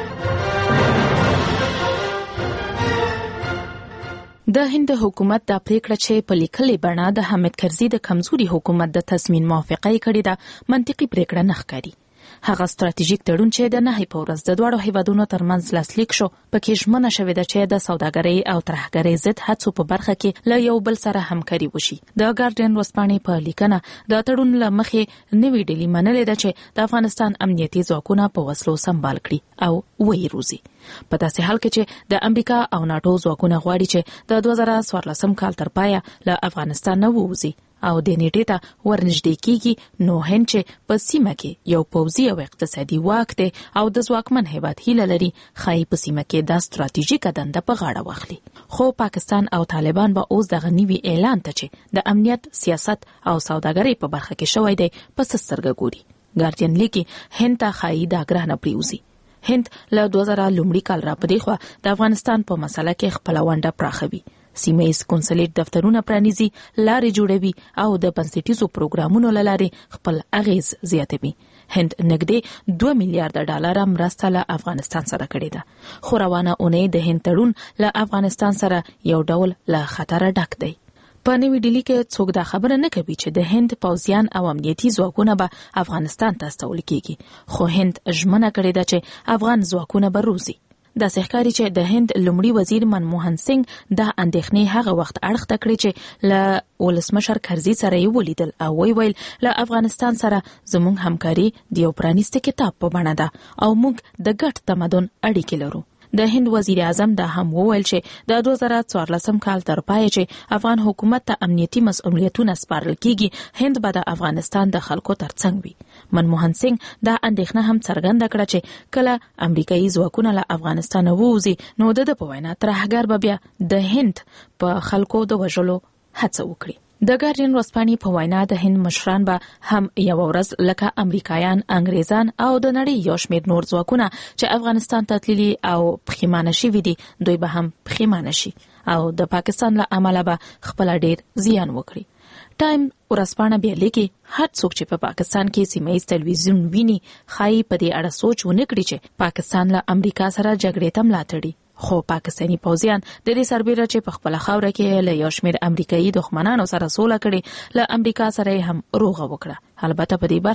Speaker 2: د هند حکومت د پریکړه چې په لیکلې بڼه د حامد کرزي د کمزوري حکومت د تصمیم موافقه کړې ده منطقي پریکړه نه ښکاري. هغه ستراتیژیک تړون چې د نهي په ورځ د دواړو هیوادونو ترمنځ لاسلیک شو پکې ژمنه شوې ده چې د سوداګرۍ او ترهګرۍ ضد هڅو په برخه کې له یو بل سره همکاري وشي. د ګارډین ورځپاڼې په لیکنه د تړون له مخې نوې ډلې منلې ده چې د افغانستان امنیتي ځواکونه په وسلو سمبال کړي او ویې روزي. په داسې حال کې چې د امریکا او ناتو ځواکونه غواړي چې د 2014 کال تر پایه له افغانستان نه ووځي او د نیټې ته ورنږدې کیږي نو هند چې په سیمه کې یو پوځي او اقتصادي واک دی او د ځواکمن هیواد هیله لري خای په سیمه کې د ستراتیژیکه دنده په غاړه واخلي. خو پاکستان او طالبان به اوس دغه نوي اعلان ته چې د امنیت سیاست او سوداګرۍ په برخه کې شوی دی په سترګه ګوري. ګارډین لیکي هند ته خای دا ګرانه پریوزي. هند له 2000 لومړي کال را پدې خو د افغانستان په مسله کې خپل ونډه پراخوي. سیمه‌ییز کونسلیت دفترونه پرانیزي، لارې جوړوي او د بنسټیزو پروګرامونو له لارې خپل اغیز زیاتوي. هند نږدې 2 میلیارډ ډالر مرسته له افغانستان سره کړې ده. خو روانه اونۍ د هند تړون له افغانستان سره یو ډول له خطر ډک دی. په نوې ډیلي کې څوک دا خبره نه کوي چې د هند پوځیان او امنیتي ځواکونه به افغانستان ته استول کیږي. خو هند ژمنه کړې ده چې افغان ځواکونه به روزي. د ښکاری چې د هند لومړي وزیر منموهن سنگ د اندېښنې هغه وخت اړخ تکړه چې له ولسمشر کرزي سره یې ولیدل او ویل له افغانستان سره زموږ همکاري د یو پرانیسته کتاب په بڼه ده او موږ د ګډ تمدن اړیکې لرو. د هند وزیر اعظم دا هم وویل چې د 2014 کال تر پای چې افغان حکومت ته امنیتي مسؤلیتونه سپارل کیږي هند به د افغانستان د خلکو ترڅنګ وي. منموهن سنگ دا اندېښنه هم څرګنده کړه چې کله امریکایي ځواکونه له افغانستان ووځي نو د په وینا ترهګر به بیا د هند په خلکو د وژلو هڅه وکړي. د ګارډین ورځپاڼې په وینا د هند مشران به هم یو ورځ لکه امریکایان، انګریزان او د نړۍ یو شمېر نور ځواکونه چې افغانستان ته تللي او پښیمانه شوي دي دوی به هم پښیمانه شي او د پاکستان له امله به خپل ډیر زیان وکړي. ټایم ورځپاڼه بیا لیکي هر څوک چې په پاکستان کې سیمه‌ییز تلویزیون ویني خای په دې اړه سوچ ونه کړي چې پاکستان له امریکا سره جګړې ته ملاتړي. خو پاکستانی پوځیان د دې سربېره چې په خپل خاوره کې له یو شمېر امریکایي دښمنانو سره سوله کړې له امریکا سره هم روغه وکړه. البته په دې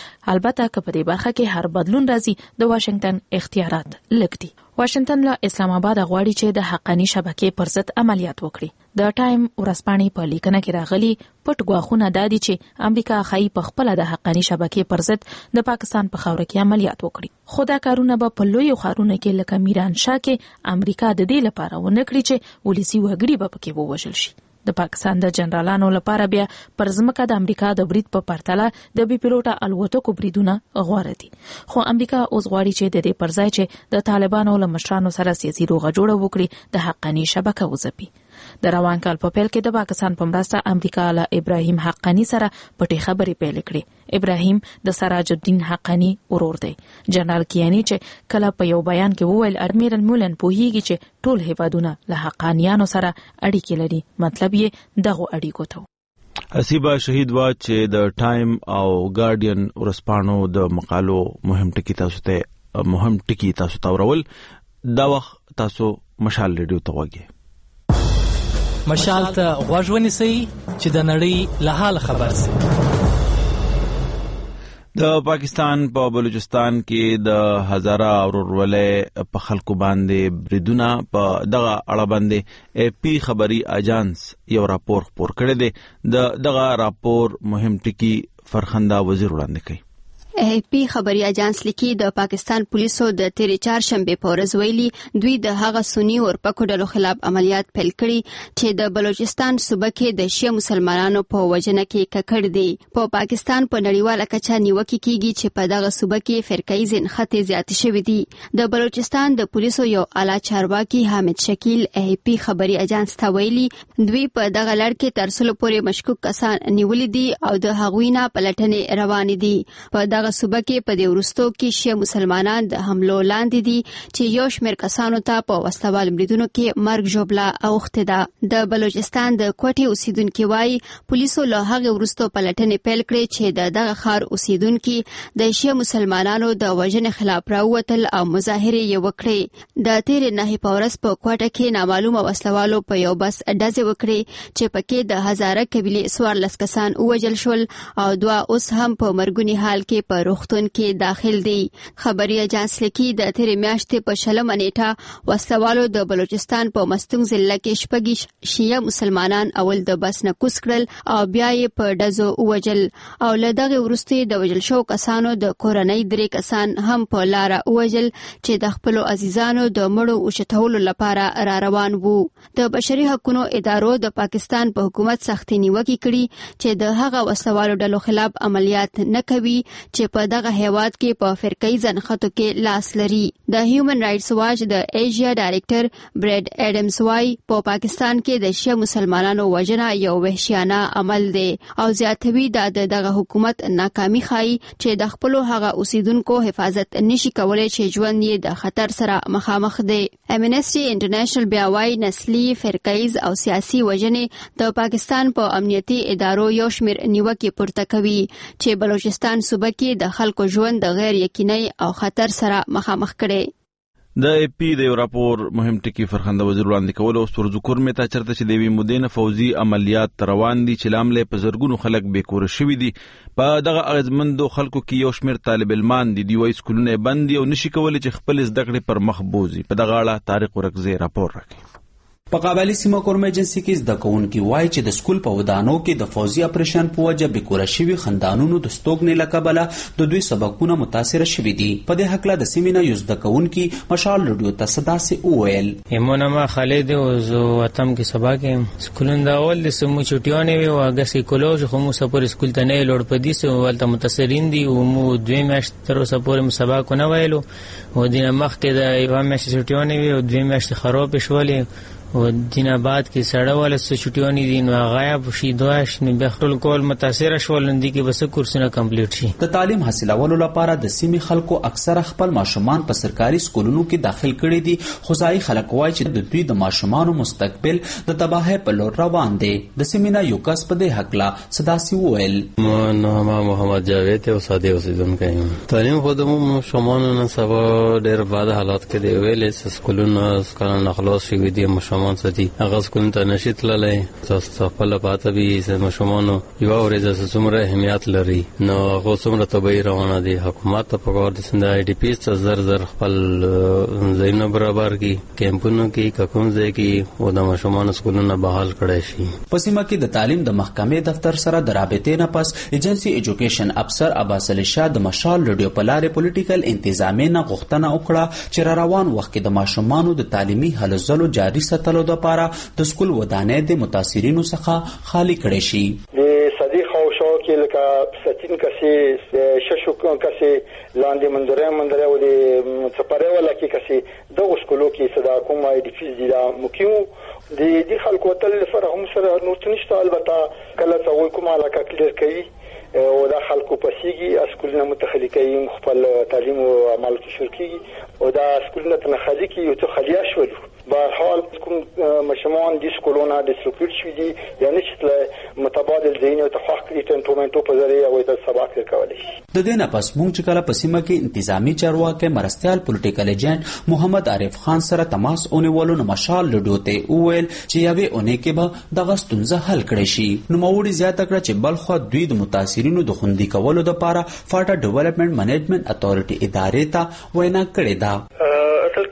Speaker 2: برخه کې هر بدلون راځي د واشنگټن اختیارات لږ دي. واشنگټن له اسلام آباد غواړي چې د حقانی شبکې پر ضد عملیات وکړي. د ټایم ورځپاڼې په لیکنه کې راغلي پټ ګواښونه دادي چې امریکا خای په خپل د حقانی شبکې پر ضد د پاکستان په خاوره کې عملیات وکړي. خو دا کارونه به په لوی خارونو کې لکه میران شاه کې امریکا د دې لپاره ونه کړی چې ولسی وګړي به پکې ووژل شي. د پاکستان د جنرالانو لپاره بیا پر ځمکه د امریکا د برید په پرتله د بي پیلوټه الوتکو بریدونه غوره دي. خو امریکا اوس غواړي چې د دې پر ځای چې د طالبانو له مشرانو سره سیاسي روغه جوړه وکړي د حقانی شبکه وځپي. د روان کال په پیل کې د پاکستان په مرسته امریکا له ابراهیم حقانی سره پټې خبرې پیل کړې. ابراهیم د سراج الدین حقانی ورور دی. جنرال کیانی چې کله په یو بیان کې وویل اډمیرل مولن پوهیږي چې ټول هیوادونه له حقانیانو سره اړیکې لري. مطلب یې دغه اړیکو ته
Speaker 1: حسیبه شهید وا چې د ټایم او ګارډین ورځپاڼو د مقالو مهم ټکی تاسو ته ورول. دا وخت تاسو مشال ریډیو ته وګورئ.
Speaker 4: مشال ته غوږ ونیسئ چې د نړۍ له حال خبر شئ.
Speaker 1: د پاکستان په بلوچستان کې د هزاره ورورولۍ په خلکو باندې بریدونه په دغه اړه باندې اے پی خبري اجانس یو راپور خپور کړی دی. دغه راپور مهم ټکی فرخنده وزیر وړاندې کوي.
Speaker 3: AFP خبري اجانس لیکي د پاکستان پولیسو د تیرې چهارشنبه په ورځ ویلي دوی د هغه سنی اورپکو ډلو خلاف عملیات پیل کړي چې د بلوچستان صوبه کې د شیعه مسلمانانو په وجنه کې ککړ دي. په پاکستان په نړیواله کچه نیوکه کیږي چې په دغه صوبه کې فرقایي ځنخته زیات شوې دي. د بلوچستان د پولیسو یو اعلی چارواکي حامد شکیل AFP خبري اجانس ته ویلي دوی په دغه لړ کې تر څلو پورې مشکوک کسان نیولې دي او د هغوی نه پلټنې روانې دي. په دغه صوبه کې په دې وروستو کې شیعه مسلمانان د حملو لاندې دي چې یو شمېر کسانو ته په وسلوال بریدونو کې مرګ ژوبله اوښتې ده. د بلوچستان د کوټې اوسیدونکو وایي پولیسو له هغه وروستو پلټنې پیل کړې چې دغه ښار اوسیدونکو د شیعه مسلمانانو د وژنې خلاف راووتل او مظاهرې یې وکړې. د تیرې نهې په ورځ په کوټه کې نامعلومه وسلوالو په یو بس ډزې وکړې چې پکې د هزاره قبیلې 14 کسان ووژل شول او 2 اوس هم په مرګوني حال کې په روغتون کې داخل دي. خبري اجانس لیکي د تیرې میاشتې په 20 نیټه وسلوالو د بلوچستان په مستونګ ضلع کې شپږ شیعه مسلمانان اول د بس نه کوز کړل او بیا یې په ډزو ووژل او له دغه وروسته د وژل شو کسانو د کورنۍ 3 کسان هم په لاره ووژل چې د خپل عزیزانو د مړو اوچتولو لپاره را روان وو. د بشري حقوقو ادارو د پاکستان په حکومت سختي نیوکه کړي چې د هغه وسوالو ډلو خلاف عملیات نه کوي چې په دغه هیواد کې په فرقایي ځنخته کې لاس لري. د هیومن رائټس واچ د ایشیا ډایریکټر برید اډمز وايي په پاکستان کې د شیعه مسلمانانو وژنه یو وحشیانه عمل دی او زیاتوي د دغه حکومت ناکامي ښایي چې د خپل هغه اوسیدونکو حفاظت نشي کولای چې ژوند یې د خطر سره مخامخ دی. امنسټي انټرنیشنل بیا وايي نسلي فرقایي او سیاسي وژنې د پاکستان په امنیتي ادارو یو شمېر نیوکې پورته کوي چې بلوچستان صوبه کې د خلکو ژوند د غیر یقیني او خطر سره مخامخ کړي.
Speaker 1: د AFP د یو راپور مهم ټکی فرخنده وزیر وړاندې کول او ستورځکور مې ته چرته چې د وی مدینه فوزي عملیات روان دي چې لامل په زرګونو خلک بیکور شوي دي. په دغه اغیزمندو خلکو کې یو شمېر طالب علمان دي دوی سکولونه بند او نشي کولای چې خپل زده کړې پر مخ بوزي. په دغه اړه طارق ورکزی راپور راکړي.
Speaker 5: په قبایلی سیمه کورم ایجنسی کې زده کوونکي وایي چې د سکول په ودانو کې د فوزي اپریشن په وجه بیکوره شوي خندانونو د ستوګنې له کبله د دوی سبقونه متاثره شوي دي. په دې هکله د سیمې نه یو زده کوونکي مشال رادیو ته صداسې وویل
Speaker 7: یمونه خالد او زه وتم کې سبا کې سکولون دا اول د سمو چټیانې وي او اګه سیکولوژ خو مو سپور سکول ته نه لوړ پدې سو ولته متاثرین دي او مو دوی میاشت تر اوسه پورې مسابقه کو نه ویلو او دینه مخکې د یو میاشت چټیانې وي او دوی میاشت خراب شولې او دین آباد کې سړه ول سچټیونی دین غایب شي دواش نه بخرل کول متاثر شول اندي کې بس کورسونه کمپلیټ شي.
Speaker 5: د تعلیم حاصلولو لپاره د سیمې خلکو اکثره خپل ماشومان په سرکاري سکولونو کې داخل کړي دي خو ځای خلک وایي چې د دوی د ماشومانو مستقبل د تباهي په لور روان دی. د سیمې نه یو کس په دې حق لا صداسي وویل
Speaker 24: ما محمد جاوید او ساده اوسیدونکو یم. تعلیم خو د ماشومانو نه سبا ډېر بد حالات کې دی ویلې سکولونو سکول نه خلاص شي دي ماشومان ساتي هغه سکول ته نشي تللی تاسو خپل پاته به ماشومانو یو ورځ څومره اهمیت لري نو هغه څومره تبعی روانه دي. حکومت ته پکار دي چې د IDP ته زر خپل ځایونه برابر کی کیمپونو کې کوم ځای کې و د ماشومانو سکولونه بحال کړي شي.
Speaker 5: په سیمه کې د تعلیم د محکمې دفتر سره د رابطې نه پس ایجنسی ایجوکیشن افسر عباس علي شاه د مشال رادیو په لارې پولیټیکل انتظامی نه غوښتنه وکړه چې را روان وخت کې د ماشومانو د تعلیمي هلو ځلو جاري ساتلو لپاره د سکول ودانې د متاثرینو څخه خالی کړي شي.
Speaker 25: د صدیق او شو کې لکه ستین کسي ششو کسي لاندې مندره او د سپاره ولا کې کسي د سکولو کې صدا کوم IDP دي دا مکیو د دې خلکو تل سره هم سره نور نشته البته کله څو کوم علاقه کلیر کوي او دا خلکو پسیږي اسکولونه متخلقین خپل تعلیم او عمل شروع کیږي او دا اسکولونه تنخلي کی یو څه خلیه شول به حال کوم مشمون د سکولونه د سلوکل شوی دي یعنی چې متبادل ذهني او تخاخ کړي ټومنټو په ذریعہ او د سبق ورکول شي.
Speaker 5: د دې نه پس موږ چې کله په سیمه کې انتظامی چارواکي مرستيال پولیټیکل ایجنټ محمد عارف خان سره تماس اونولو نو مشال لډو ته وویل چې یوه اونې کې به دغه ستونزه حل کړي شي. نو موړي زیاته کړ چې بلخو دوی د متاثرینو د خوندي کولو لپاره فاټا ډیولپمنٹ منیجمنت اتھارټي ادارې ته وینا کړې ده.
Speaker 25: اصل کې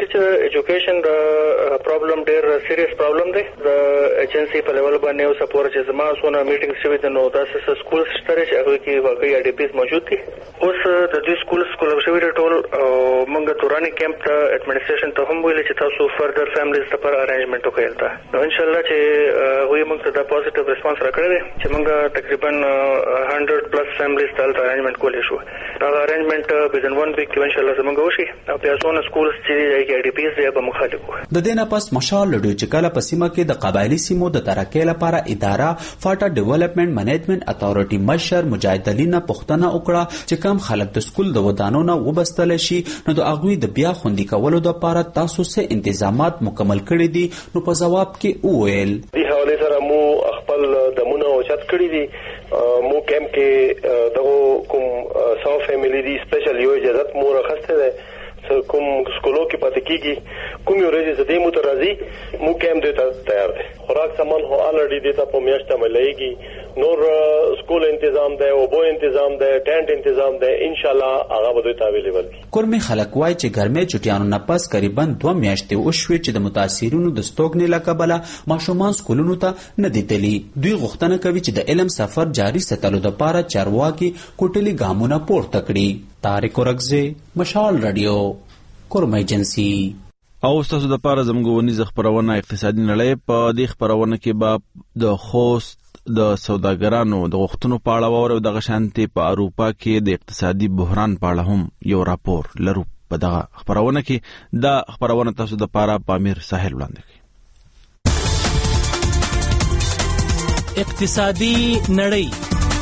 Speaker 8: دی چې ایجوکیشن پرابلم ډیر سیریس پرابلم دی د ایجنسی په لیول باندې او سپورټ چې زما سونه میټینګ شوی د نو تاسو سکول ستاره چې هغه کې واقعي اډیپیز موجود دي. اوس د دې سکول شوی ټول موږ تورانی کیمپ ته ایڈمنسټریشن ته هم ویل چې تاسو فردر فیملیز لپاره ارینجمنت وکړئ تا. نو ان شاء الله چې وي موږ ته دا پوزټیو ریسپانس راکړی چې موږ تقریبا 100 پلس فیملیز ته ارینجمنت کولې شو. دا ارینجمنت within 1 week ان شاء الله زموږ وشي او بیا څونه سکولز چې اډیپیز دی به مخالف وي.
Speaker 5: د دې نه پس مشال لډو چې کله په سیمه کې د قبایلی سیمو د ترقۍ لپاره اداره فاټا ډیولپمنٹ منیجمنت اتھارټي مشر مجاهد علي نه پوښتنه وکړه چې کوم خلک د سکول د ودانو نه وبستل شي نو د هغوی د بیا خوندي کولو لپاره تاسو څه تنظیمات مکمل کړي دي. نو په جواب کې وویل
Speaker 9: دې حواله سره مو خپل دمونه اوچت کړي دي. مو کیمپ کې دغه کوم 100 فیملی دي سپیشل یو اجازه مو راخسته ده کوم سکولو کې پاتې کیږي کوم یو ورځ زده مو ته راځي مو کیمپ ته تیار دي. خوراک سامان هو الریډي دیتا په میاشته ملایږي. نور سکول تنظیم ده او بو تنظیم ده ټینټ تنظیم ده ان شاء الله هغه به دوی اویلیبل دي.
Speaker 5: کورمي خلک وای چې ګرمه چټیانو نه پس تقریبا 2 میاشتې وشوي چې د متاثرینو د ستوګنې لکبله ماشومان سکولونو ته نه دیتلی. دوی غوښتنه کوي چې د علم سفر جاری ساتلو لپاره چارواکي کوټلي ګامونه پورته کړي. طارق ورغزه مشال رادیو کورمه ایجنسی.
Speaker 1: او تاسو د پاره زموږ ونیز خبرونه اقتصادي نړۍ په دې خبرونه کې به د خوست د سوداګرانو د غوښتنو په اړه او د غشانتي په اروپا کې د اقتصادي بحران په اړه هم یو راپور لرو. په دغه خبرونه کې دا خبرونه تاسو د پاره پامیر ساحل وړاندې کوي.
Speaker 4: اقتصادي نړۍ.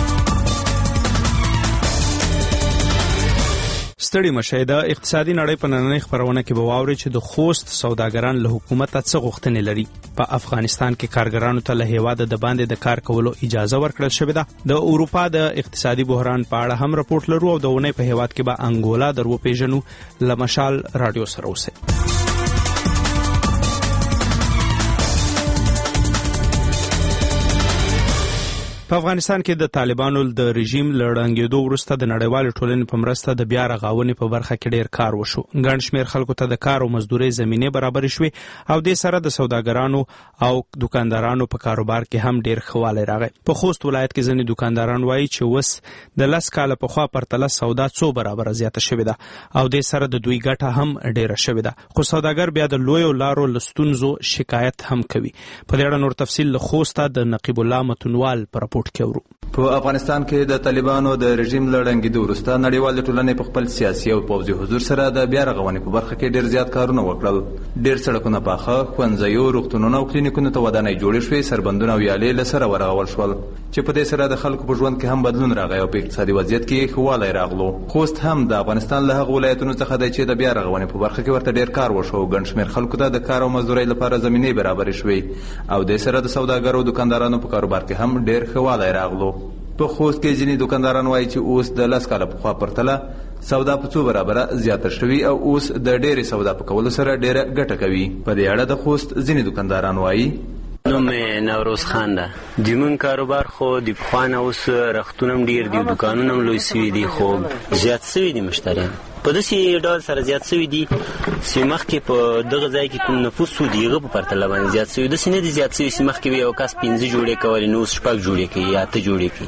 Speaker 21: ستړي مشه د اقتصادي نړۍ په نننۍ خبرونه کې به واوري چې د خوست سوداګران له حکومت څخه غوښتنې لري. په افغانستان کې کارګرانو ته له هیواد د باندې د کار کولو اجازه ورکړل شوې ده. د اروپا د اقتصادي بحران په اړه هم راپورټ لرو او د ونې په هیواد کې به انګولا درو پیژنو. لمشال رادیو سره اوسه. په افغانستان کې د طالبانو د رژیم لړنګېدو وروسته د نړیوال ټولنې په مرسته د بیا رغاونې په برخه کې ډیر کار وشو. ګڼ شمېر خلکو ته د کار او مزدورۍ زمینې برابر شوې او د سره د سوداګرانو او دکاندارانو په کاروبار کې هم ډیر خواله راغی. په خوست ولایت کې ځینې دکانداران وایي چې وس د 10 کال په خوا پرتله سودا 100 برابر زیاته شوې ده او د سره د دوی ګټه هم ډیره شوې ده. خو سوداګر بیا د لوی لارو لستونزو شکایت هم کوي. په دې اړه نور تفصیل له خوسته د نقیب الله متنوال پر
Speaker 11: په افغانستان کې د طالبانو د رژیم لړنګېدو وروسته نړیوال ټولنې په خپل سیاسي او پوځي حضور سره د بیا رغونې په برخه کې ډیر زیات کارونه وکړل. ډیر سړکونه پاخه، ښوونځیو، روغتونونو او کلینیکونو ته ودانۍ جوړې شوې، سربندونه او ویالې له سره ورغول شول چې په دې سره د خلکو په ژوند کې هم بدلون راغی او په اقتصادي وضعیت کې ښه والی راغلو. خوست هم د افغانستان له هغو ولایتونو څخه دی چې د بیا رغونې په برخه کې ورته ډیر کار وشو. ګڼ شمېر خلکو ته د کار او مزدورۍ لپاره زمینې برابرې شوې او د سره د سوداګرو او دکاندارانو په کاروبار کې هم ډیر ښه والی راغلو. په خوست کې ځینې دکانداران وایي چې اوس د 10 کال په خوا پرتله سودا په 2 برابره زیاته شوې او اوس د ډېرې سودا په کولو سره ډېره ګټه کوي. په دې اړه د خوست ځینې دکانداران وایي
Speaker 12: نوم نوروز خان ده. زمون کاروبار خو د پخوانه اوس رختونم ډیر دي، دکانونه هم لوی سوي دي، خو زیات سوي دي مشتریان په داسې ډول سره زیات سوي دي چې مخکې په دغه ځای کې کوم نفوس و دي هغه په پرتله باندې زیات سوي. داسې نه دي زیات سوي چې مخکې به یو کس 15 جوړې کولې نو اوس 6 جوړې کوي یا 8 جوړې کوي.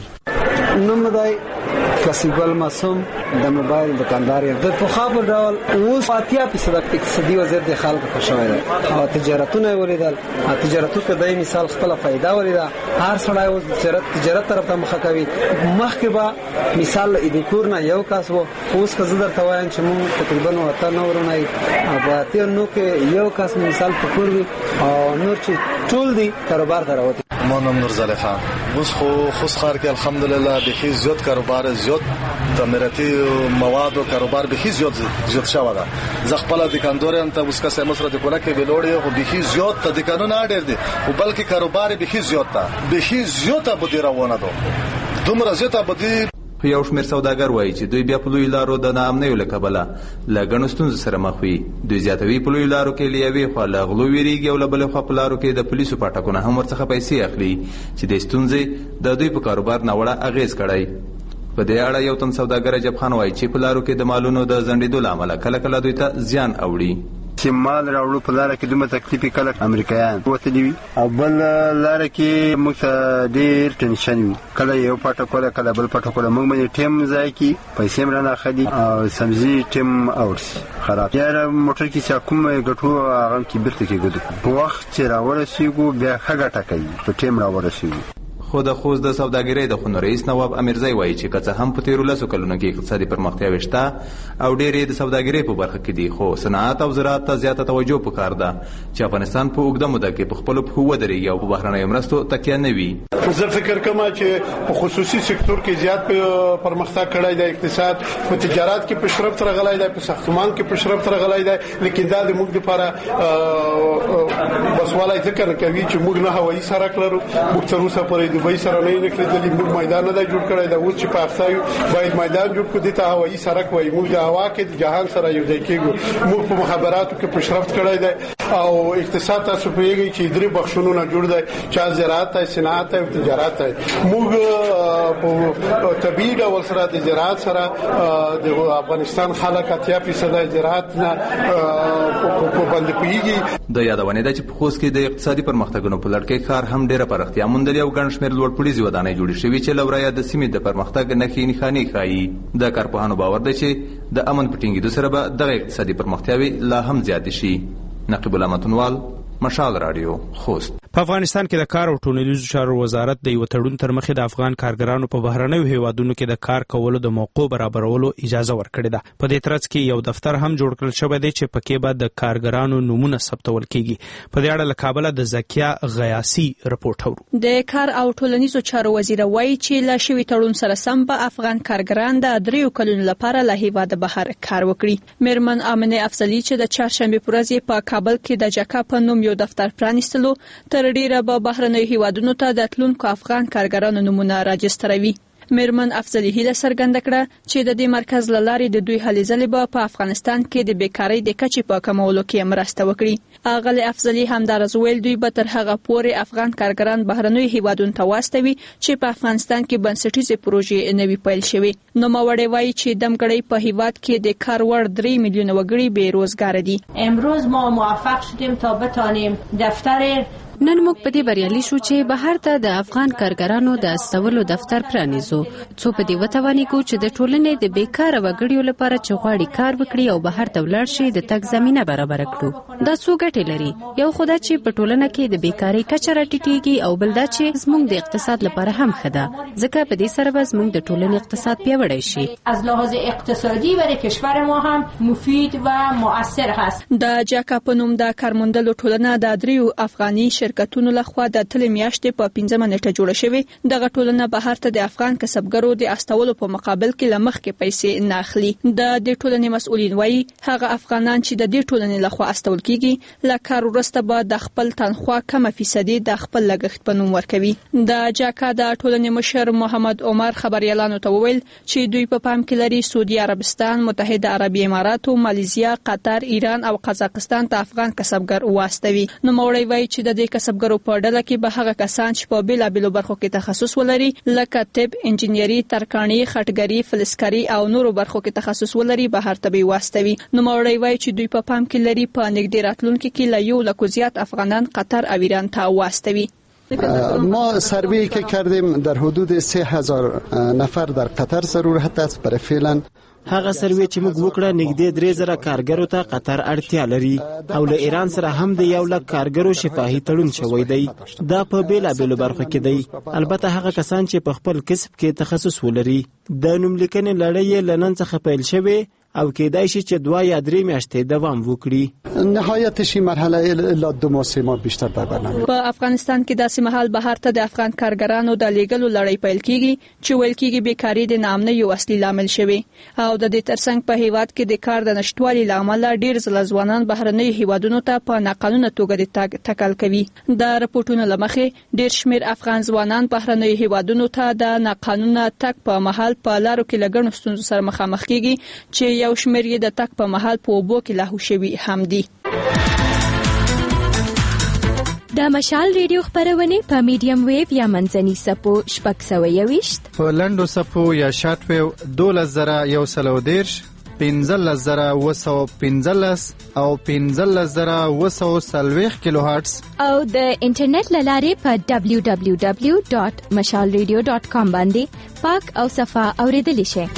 Speaker 13: نوم دی کسیګل معصوم د موبایل دکاندار یم. د پخوا په ډول اوس 80% اقتصادي وضعیت د خلکو په شوی دی او تجارتونه ولیدل. تجارتو کې د مثال خپل فائدہ ولیدا. هر سړی اوس تجارت طرف ته مخه کوي. مخکې به مثال د کور نه یو کس وو، اوس که زه درته وایم چې موږ تقریبا وطن ورونه او په اتیا نو کې یو کس مثال په کور وي او نور چې ټول دي کاروبار ته راوځي.
Speaker 26: ما نام نورزلی خان. اوس خو خوست ښار کې الحمدلله بخي زیات کاروبار، زیات تعمیراتی مواد او کاروبار بخي زیات شوی ده. زه خپل دکاندار یم ته اوس کسه مصر د کوله کې بلوړی خو بخي زیات ته دکانونه ډیر دي او بلکې کاروبار بخي زیات ده، بخي زیاته بده روانه ده، دومره زیاته بده.
Speaker 11: خو یو شمېر سوداګر وایي چې دوی بیا په لوی لارو د ناامنیو له کبله له ګڼو ستونزو سره مخ وي. دوی زیاتوي په لوی لارو کې له یوې خوا له غلو ویریږي او له بلې خوا په لارو کې د پولیسو پاټکونه هم ورڅخه پیسې اخلي چې د ستونزې د دوی په کاروبار ناوړه اغېز کړی. په دې اړه یو تن سوداګر عجب خان وایي چې په لارو کې د مالونو د ځنډېدو له امله کله کله دوی ته زیان اوړي.
Speaker 10: چې مال راوړو په لاره کې دومره تکلیف کله امریکایان وتلی وي او بل لاره کې موږ ته ډېر ټینشن وي کله یو پټه کوله کله بل پټه کوله موږ باندې ټیم ځای کې پیسې هم رانه اخلي او سمزي ټیم اوټس خراب یاره موټر کې چې کوم ګټو هغه کې بیرته کې ګټو په وخت چې راورسېږو بیا ښه ګټه کوي په ټیم راورسېږو.
Speaker 11: خو د خوست د سوداګرۍ د خونو رئیس نواب امیرزی وایي چې که څه هم په تېرو 10 کلونو کې اقتصادي پرمختیاوې شته او ډېرې د سوداګرۍ په برخه کې دي خو صنعت او زراعت ته زیاته توجه پکار ده چې افغانستان په اوږده موده کې په خپلو پښو ودرېږي او په بهرنیو مرستو تکیه نه وي.
Speaker 14: زه فکر کوم چې په خصوصي سکتور کې زیات پرمختګ کړی دی، اقتصاد په تجارت کې پیشرفت راغلی دی، په ساختمان کې پیشرفت راغلی دی، لیکن دا د موږ لپاره بسوالی ذکر کوي چې موږ نه هوایي سړک لرو، موږ تر اوسه پورې دوبۍ سره نه نکړېدلې، موږ میدان نه دی جوړ کړی دا اوس چې په اخته یو باید میدان جوړ کړو، دې ته هوایي سړک وایي. موږ د هوا کې د جهان سره یو ځای کېږو، موږ په مخابراتو کې پیشرفت کړی دی او اقتصاد تاسو پوهیږئ چې درې بخشونه جوړ دی چې زراعت دی، صنعت دی او تجارت دی. موږ په طبیعي ډول سره د زراعت سره د افغانستان خلک 80% زراعت نه په باندې پیږي.
Speaker 11: د یادونه ده چې په خوست کې د اقتصادي پرمختګونو په لړ کې کار هم ډېره پراختیا موندلې او ګڼ شمېر لوړپوړیزې ودانۍ جوړې شوې چې لوریا د سیمې د پرمختګ نښې نښانې ښایي. د کارپوهانو باور دی چې د امن په ټینګېدو سره به دغه اقتصادي پرمختیاوې لا هم زیاتې شي. نقیب الله متنوال، مشال رادیو، خوست.
Speaker 21: په افغانستان کې د کار او ټولنیزو چارو وزارت د یو تړون تر مخې د افغان کارګرانو په بهرنیو هیوادونو کې د کار کولو د موقعو برابرولو اجازه ورکړې ده. په دې ترڅ کې یو دفتر هم جوړ کړل شوی دی چې پکې به د کارګرانو نومونه ثبتول کیږي. په دې اړه له کابل د زکیه غیاسی رپورټ اورو.
Speaker 15: د کار او ټولنیزو چارو وزیر وایي چې لا شوی تړون سره سم به افغان کارګران د 3 کلونو لپاره له هیواد بهر کار وکړي. میرمن امنه افضلی چې د چهارشنبه په ورځ په کابل کې د جکا په نوم یو دفتر پرانیستلو تر ډیره به بهرنیو هیوادونو ته د تلونکو افغان کارګرانو نمونه راجستروي. میرمن افضلی هیله څرګنده کړه چې د دې مرکز له لارې د دوی هلې ځلې به په افغانستان کې د بیکارۍ د کچې په کمولو کې مرسته وکړي. اغلی افضلی همدارس ویل دوی به تر هغه پورې افغان کارګران بهرنیو هیوادونو ته واستوي چې په افغانستان کې بنسټیزې پروژې نوي پیل شوي. نوموړی وایي چې دمګړۍ په هیواد کې د کار وړ 3 میلیونه وګړي بې روزګار دي.
Speaker 17: امروز ما موفق شدیم تا بتانیم دفتر
Speaker 18: نن موږ په دې بریالي شو چې بهر ته د افغان کارګرانو د استولو دفتر پرانیزو څو په دې وتوانیږو چې د ټولنې د بیکاره وګړیو لپاره چې غواړي کار وکړي او بهر ته ولاړ شي د تګ زمينه برابر کړو. دا څو ګټې لري. یو خدای چې په ټولنه کې د بیکاری کچه راټیټیږي او بل دا چې زموږ د اقتصاد لپاره هم ښه ده ځکه په دې سره به زموږ د ټولنې اقتصاد پیاوړی شي.
Speaker 17: از لحاظ اقتصادی برای کشور ما هم مفید و مؤثر هست.
Speaker 15: د جاکا په نوم د کارموندلو ټولنه د 3 افغاني شرکتونو لخوا د تلې میاشتې په 15 نیټه جوړه شوې. دغه ټولنه بهر ته د افغان کسبګرو د استولو په مقابل کې لمخ کې پیسې نه اخلي. د دې ټولنې مسؤلین وایي هغه افغانان چې د دې ټولنې لخوا استول کیږي له کار وروسته به د خپل تنخوا کم فیصدي د خپل لګښت په نوم ورکوي. د جاکا د ټولنې مشر محمد عمر خبريالانو ته وویل چې دوی په پام کې لري سعودي عربستان، متحده عربي امارات، ماليزیا، قطر، ایران او قزاقستان ته افغان کسبګر واستوي. نو موري وایي چې د دې کسبګرو په ډله کې به هغه کسان چې په بیلابیلو برخو کې تخصص ولري لکه طب، انجینری، ترکاڼي، خټګري، فلزکاري او نورو برخو کې تخصص ولري بهر ته به واستوي. نو موري وایي چې دوی په پام کې لري په نږدې راتلونکي کې له 1 لک زیات افغانان قطر او ایران ته واستوي.
Speaker 13: ما سروی که کردیم در حدود 3000 نفر در قطر ضرورت است برای فعلا.
Speaker 19: هغه سروې چې موږ وکړه نږدې 3000 کارګرو ته قطر اړتیا لري او له ایران سره هم د 1 لک کارګرو شفاهي تړون شوی دی. دا په بیلابیلو برخو کې دی. البته هغه کسان چې په خپل کسب کې تخصص ولري د نوملیکنې لړۍ لنن څخه پیل شوی او کېدای شي چې 2 یا 3 میاشتې دوام وکړي.
Speaker 13: نهایتش این مرحله الا 2 ماه 3 ماه بیشتر در برنامه.
Speaker 15: په افغانستان کې داسې مهال بهر ته د افغان کارګرانو د لیګلو لړۍ پیل کیږي چې ویل کیږي بیکاری د نامنه یو اصلي لامل شوی او د دې ترڅنګ په هیواد کې د کار د نشټوالي لامل ډیر ځوانان بهرنۍ هیوادونو ته په ناقانونه توګه د تکل کوي. د رپورټونو لمخې ډیر شمیر افغان ځوانان بهرنۍ هیوادونو ته د ناقانونه تک په محل په لارو کې لګڼو ستونزو سره مخامخ کیږي چې یو شمیر یې د تک په محل په اوبو کې لاهو شوي هم دي.
Speaker 27: د مشال ریډیو خبرونه په میډیم ویو یا منځني سپو 620
Speaker 28: په لنډو سپو یا شارټ ویو 12110
Speaker 2: 15915 او 15940 کیلو هرتز
Speaker 27: او د انټرنیټ لارې په www.mashalradio.com باندې پاک او صفا اوریدلی شئ.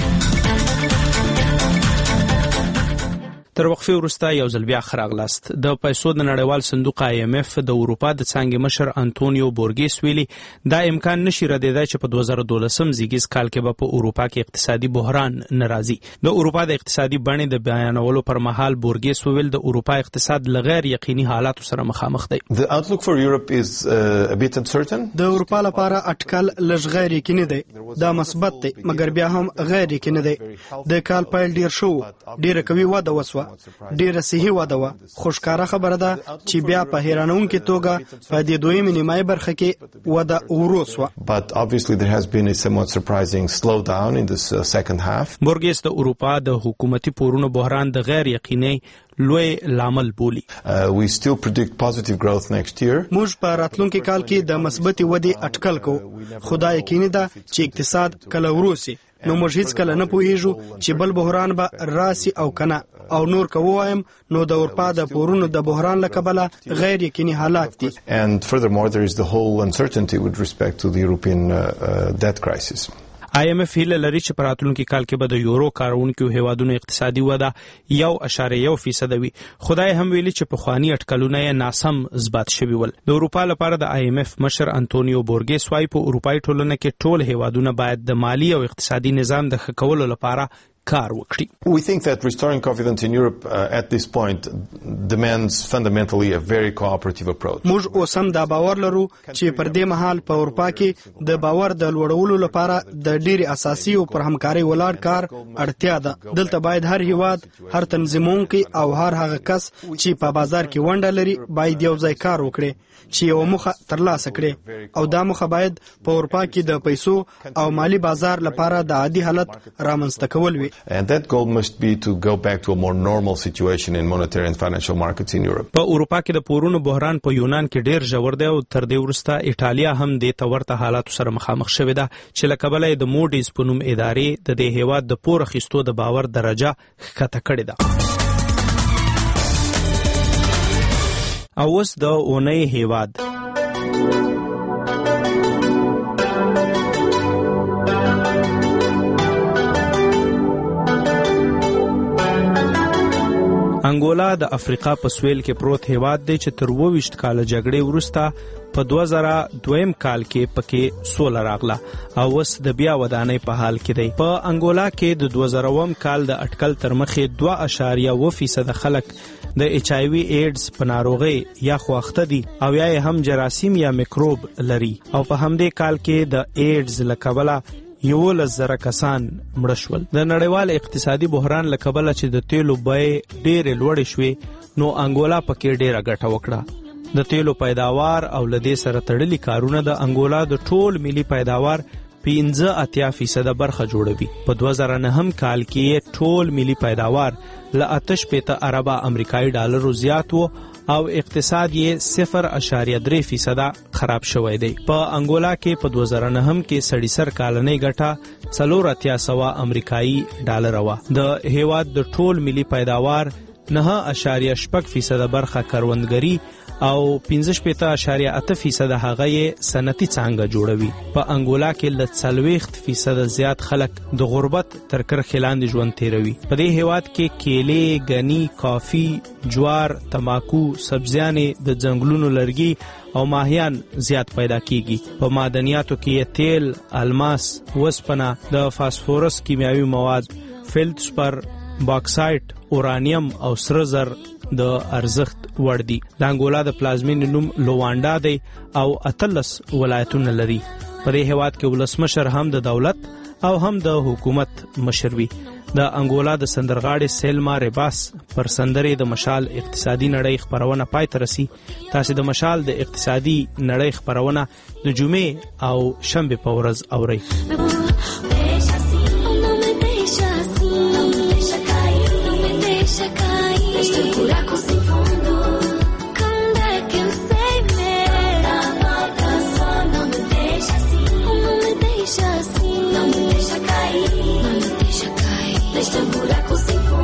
Speaker 21: تر وقفه وروسته یو ځل بیا خراغلاست. د پیسو د نړیوال صندوق IMF د اروپا د څانګې مشر انټونیو بورګیس ویلي دا امکان نشي ردیدای چې په 2012 زیږیز کال کې به په اروپا کې اقتصادي بحران ناراضي. د اروپا د اقتصادي بڼې د بیانولو پر مهال بورګیس ویل د اروپا اقتصاد لغیر یقیني حالاتو سره مخامخ دی.
Speaker 3: The outlook for Europe is a bit uncertain.
Speaker 6: د اروپا لپاره اټکل لږ غیر یقیني دی. دا مثبت دی مګر بیا هم غیر یقیني دی. د کال پیل ډیر شو، ډیره قوي وده وسوه، ډیره صحیح وده وه، خو ښکاره خبره ده چې بیا په حیرانونکې توګه په دې دویمې نیمایي برخه کې وده ورو سوه.
Speaker 3: But obviously there has been a somewhat surprising slowdown in this second half.
Speaker 21: بورګیس د اروپا د حکومتي پورونو بحران د غیر یقیني لوی لامل بولی.
Speaker 3: We still predict positive growth next year.
Speaker 6: موږ په راتلونکي کال کې د مثبتې ودې اټکل کوو، خو دا یقیني ده چې اقتصاد کله ورو سي. نو موږ هیڅ کله نه پوهیږو چې بل بحران به راسي او کنه. او نور که ووایم نو د اروپا د پورونو د بحران له کبله غیر یقیني حالات دي.
Speaker 3: And furthermore there is the whole uncertainty with respect to the European debt crisis.
Speaker 21: IMF هیله لري چې په راتلونکي کال کې به د یورو کارونکو هیوادونو اقتصادي وده 1.1% وي. خدای هم ویلي چې پخوانی اټکلونه یې ناسم اثبات شوي ول. د اروپا لپاره د IMF مشر انټونیو بورګیس وايي په اروپایي ټولنه کې ټول هیوادونه باید د مالی او اقتصادي نظام د ښه کولو لپاره کار وکړي.
Speaker 3: We think that restoring confidence in Europe at this point demands fundamentally a very cooperative approach.
Speaker 6: موږ اوس هم دا باور لرو چې پر دې مهال په اروپا کې د باور د لوړولو لپاره د ډېری اساسي او پر همکاري ولاړ کار اړتیا ده. دلته باید هر هیواد، هر تنظیمونکي او هر هغه کس چې په بازار کې ونډه لري باید یو ځای کار وکړي چې یو موخه ترلاسه کړي، او دا موخه باید په اروپا کې د پیسو او مالی بازار لپاره د عادي حالت رامنځته کول وي.
Speaker 3: And that goal must be to go back to a more normal situation in monetary and financial markets in Europe.
Speaker 21: په اروپا کې د پورونو بحران په یونان کې ډیر ژور دی او تر دې وروسته ایټالیا هم د تورته حالاتو سره مخامخ شوې ده چې لکبله د موډیز په نوم ادارې د دې هیواد د پور اخیستو د باور درجه ښکته کړې ده. او اوس د اونۍ هیواد. انګولا د افریقا په سویل کې پروت هیواد دی چې تر 22 کاله جګړې وروسته په 2002 کال کې پکې سوله راغله او اوس د بیا ودانۍ په حال کې دی. په انګولا کې د 2000 کال د اټکل تر مخې 2.1% خلک د HIV ایډز په ناروغۍ یا خواخته دي او یا هم جراثیم یا میکروب لري، او په همدې کال کې د ایډز له کبله 11,000 کسان مړه شول. د نړیوال اقتصادي بحران له کبله چې د تیلو بیې ډېرې لوړې شوې نو انګولا پکې ډېره ګټه وکړه. د تیلو پیداوار او له دې سره تړلي کارونه د انګولا د ټول ملي پیداوار 85% برخه جوړوي. په 2009 کال کې ټول ملي پیداوار له 8.5 اربه امریکایي ډالرو زیات وو او اقتصاد یې 0.3% خراب شوی دی. په انګولا کې په 2009 کې سړي سر کالنۍ ګټه 4.8 امریکایي ډالر وه. د هیواد د ټول ملي پیداوار 9.8% برخه کروندګري او 15.8% هغه یې صنعتي څانګه جوړوي. په انګولا کې له 40% زیات خلک د غربت تر کرښې لاندې ژوند تیروي. په دې هیواد کې کیلې، غني، کافي، جوار، تماکو، سبزیانې، د ځنګلونو لرګي او ماهیان زیات پیدا کیږي. په معدنیاتو کې تیل، الماس، وسپنه، د فاسفورس کیمیاوي مواد، فیلډسپر، باکسایټ، اورانیم او سره زر د ارزښت وړ دي. د انګولا د پلازمینې نوم لوانډا دی او 13 ولایتونه لري. په دې هیواد کې ولسمشر هم د دولت او هم د حکومت مشر وي. د انګولا د سندرغاړي سیلما ریباس پر سندرې د مشال اقتصادي نړۍ خبرونه پای ته رسي. تاسو د مشال د اقتصادي نړۍ خبرونه د جمعې او شنبه په ورځ اورئ.
Speaker 16: Deixa buraco sem fundo.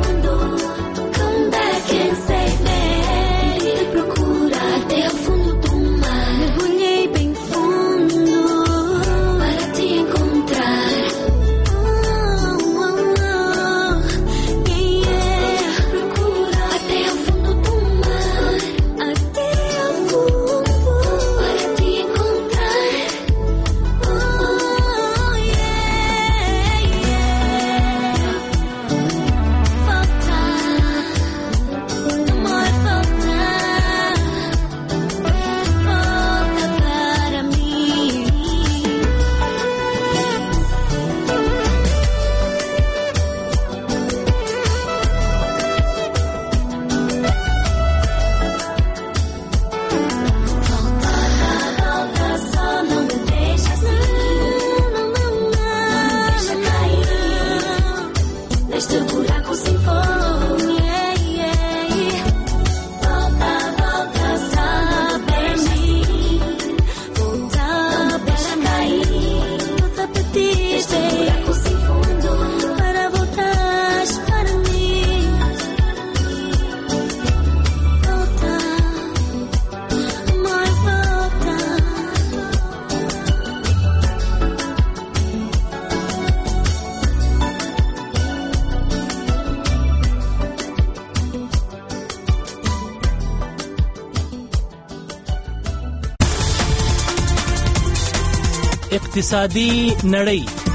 Speaker 4: اقتصادي نړۍ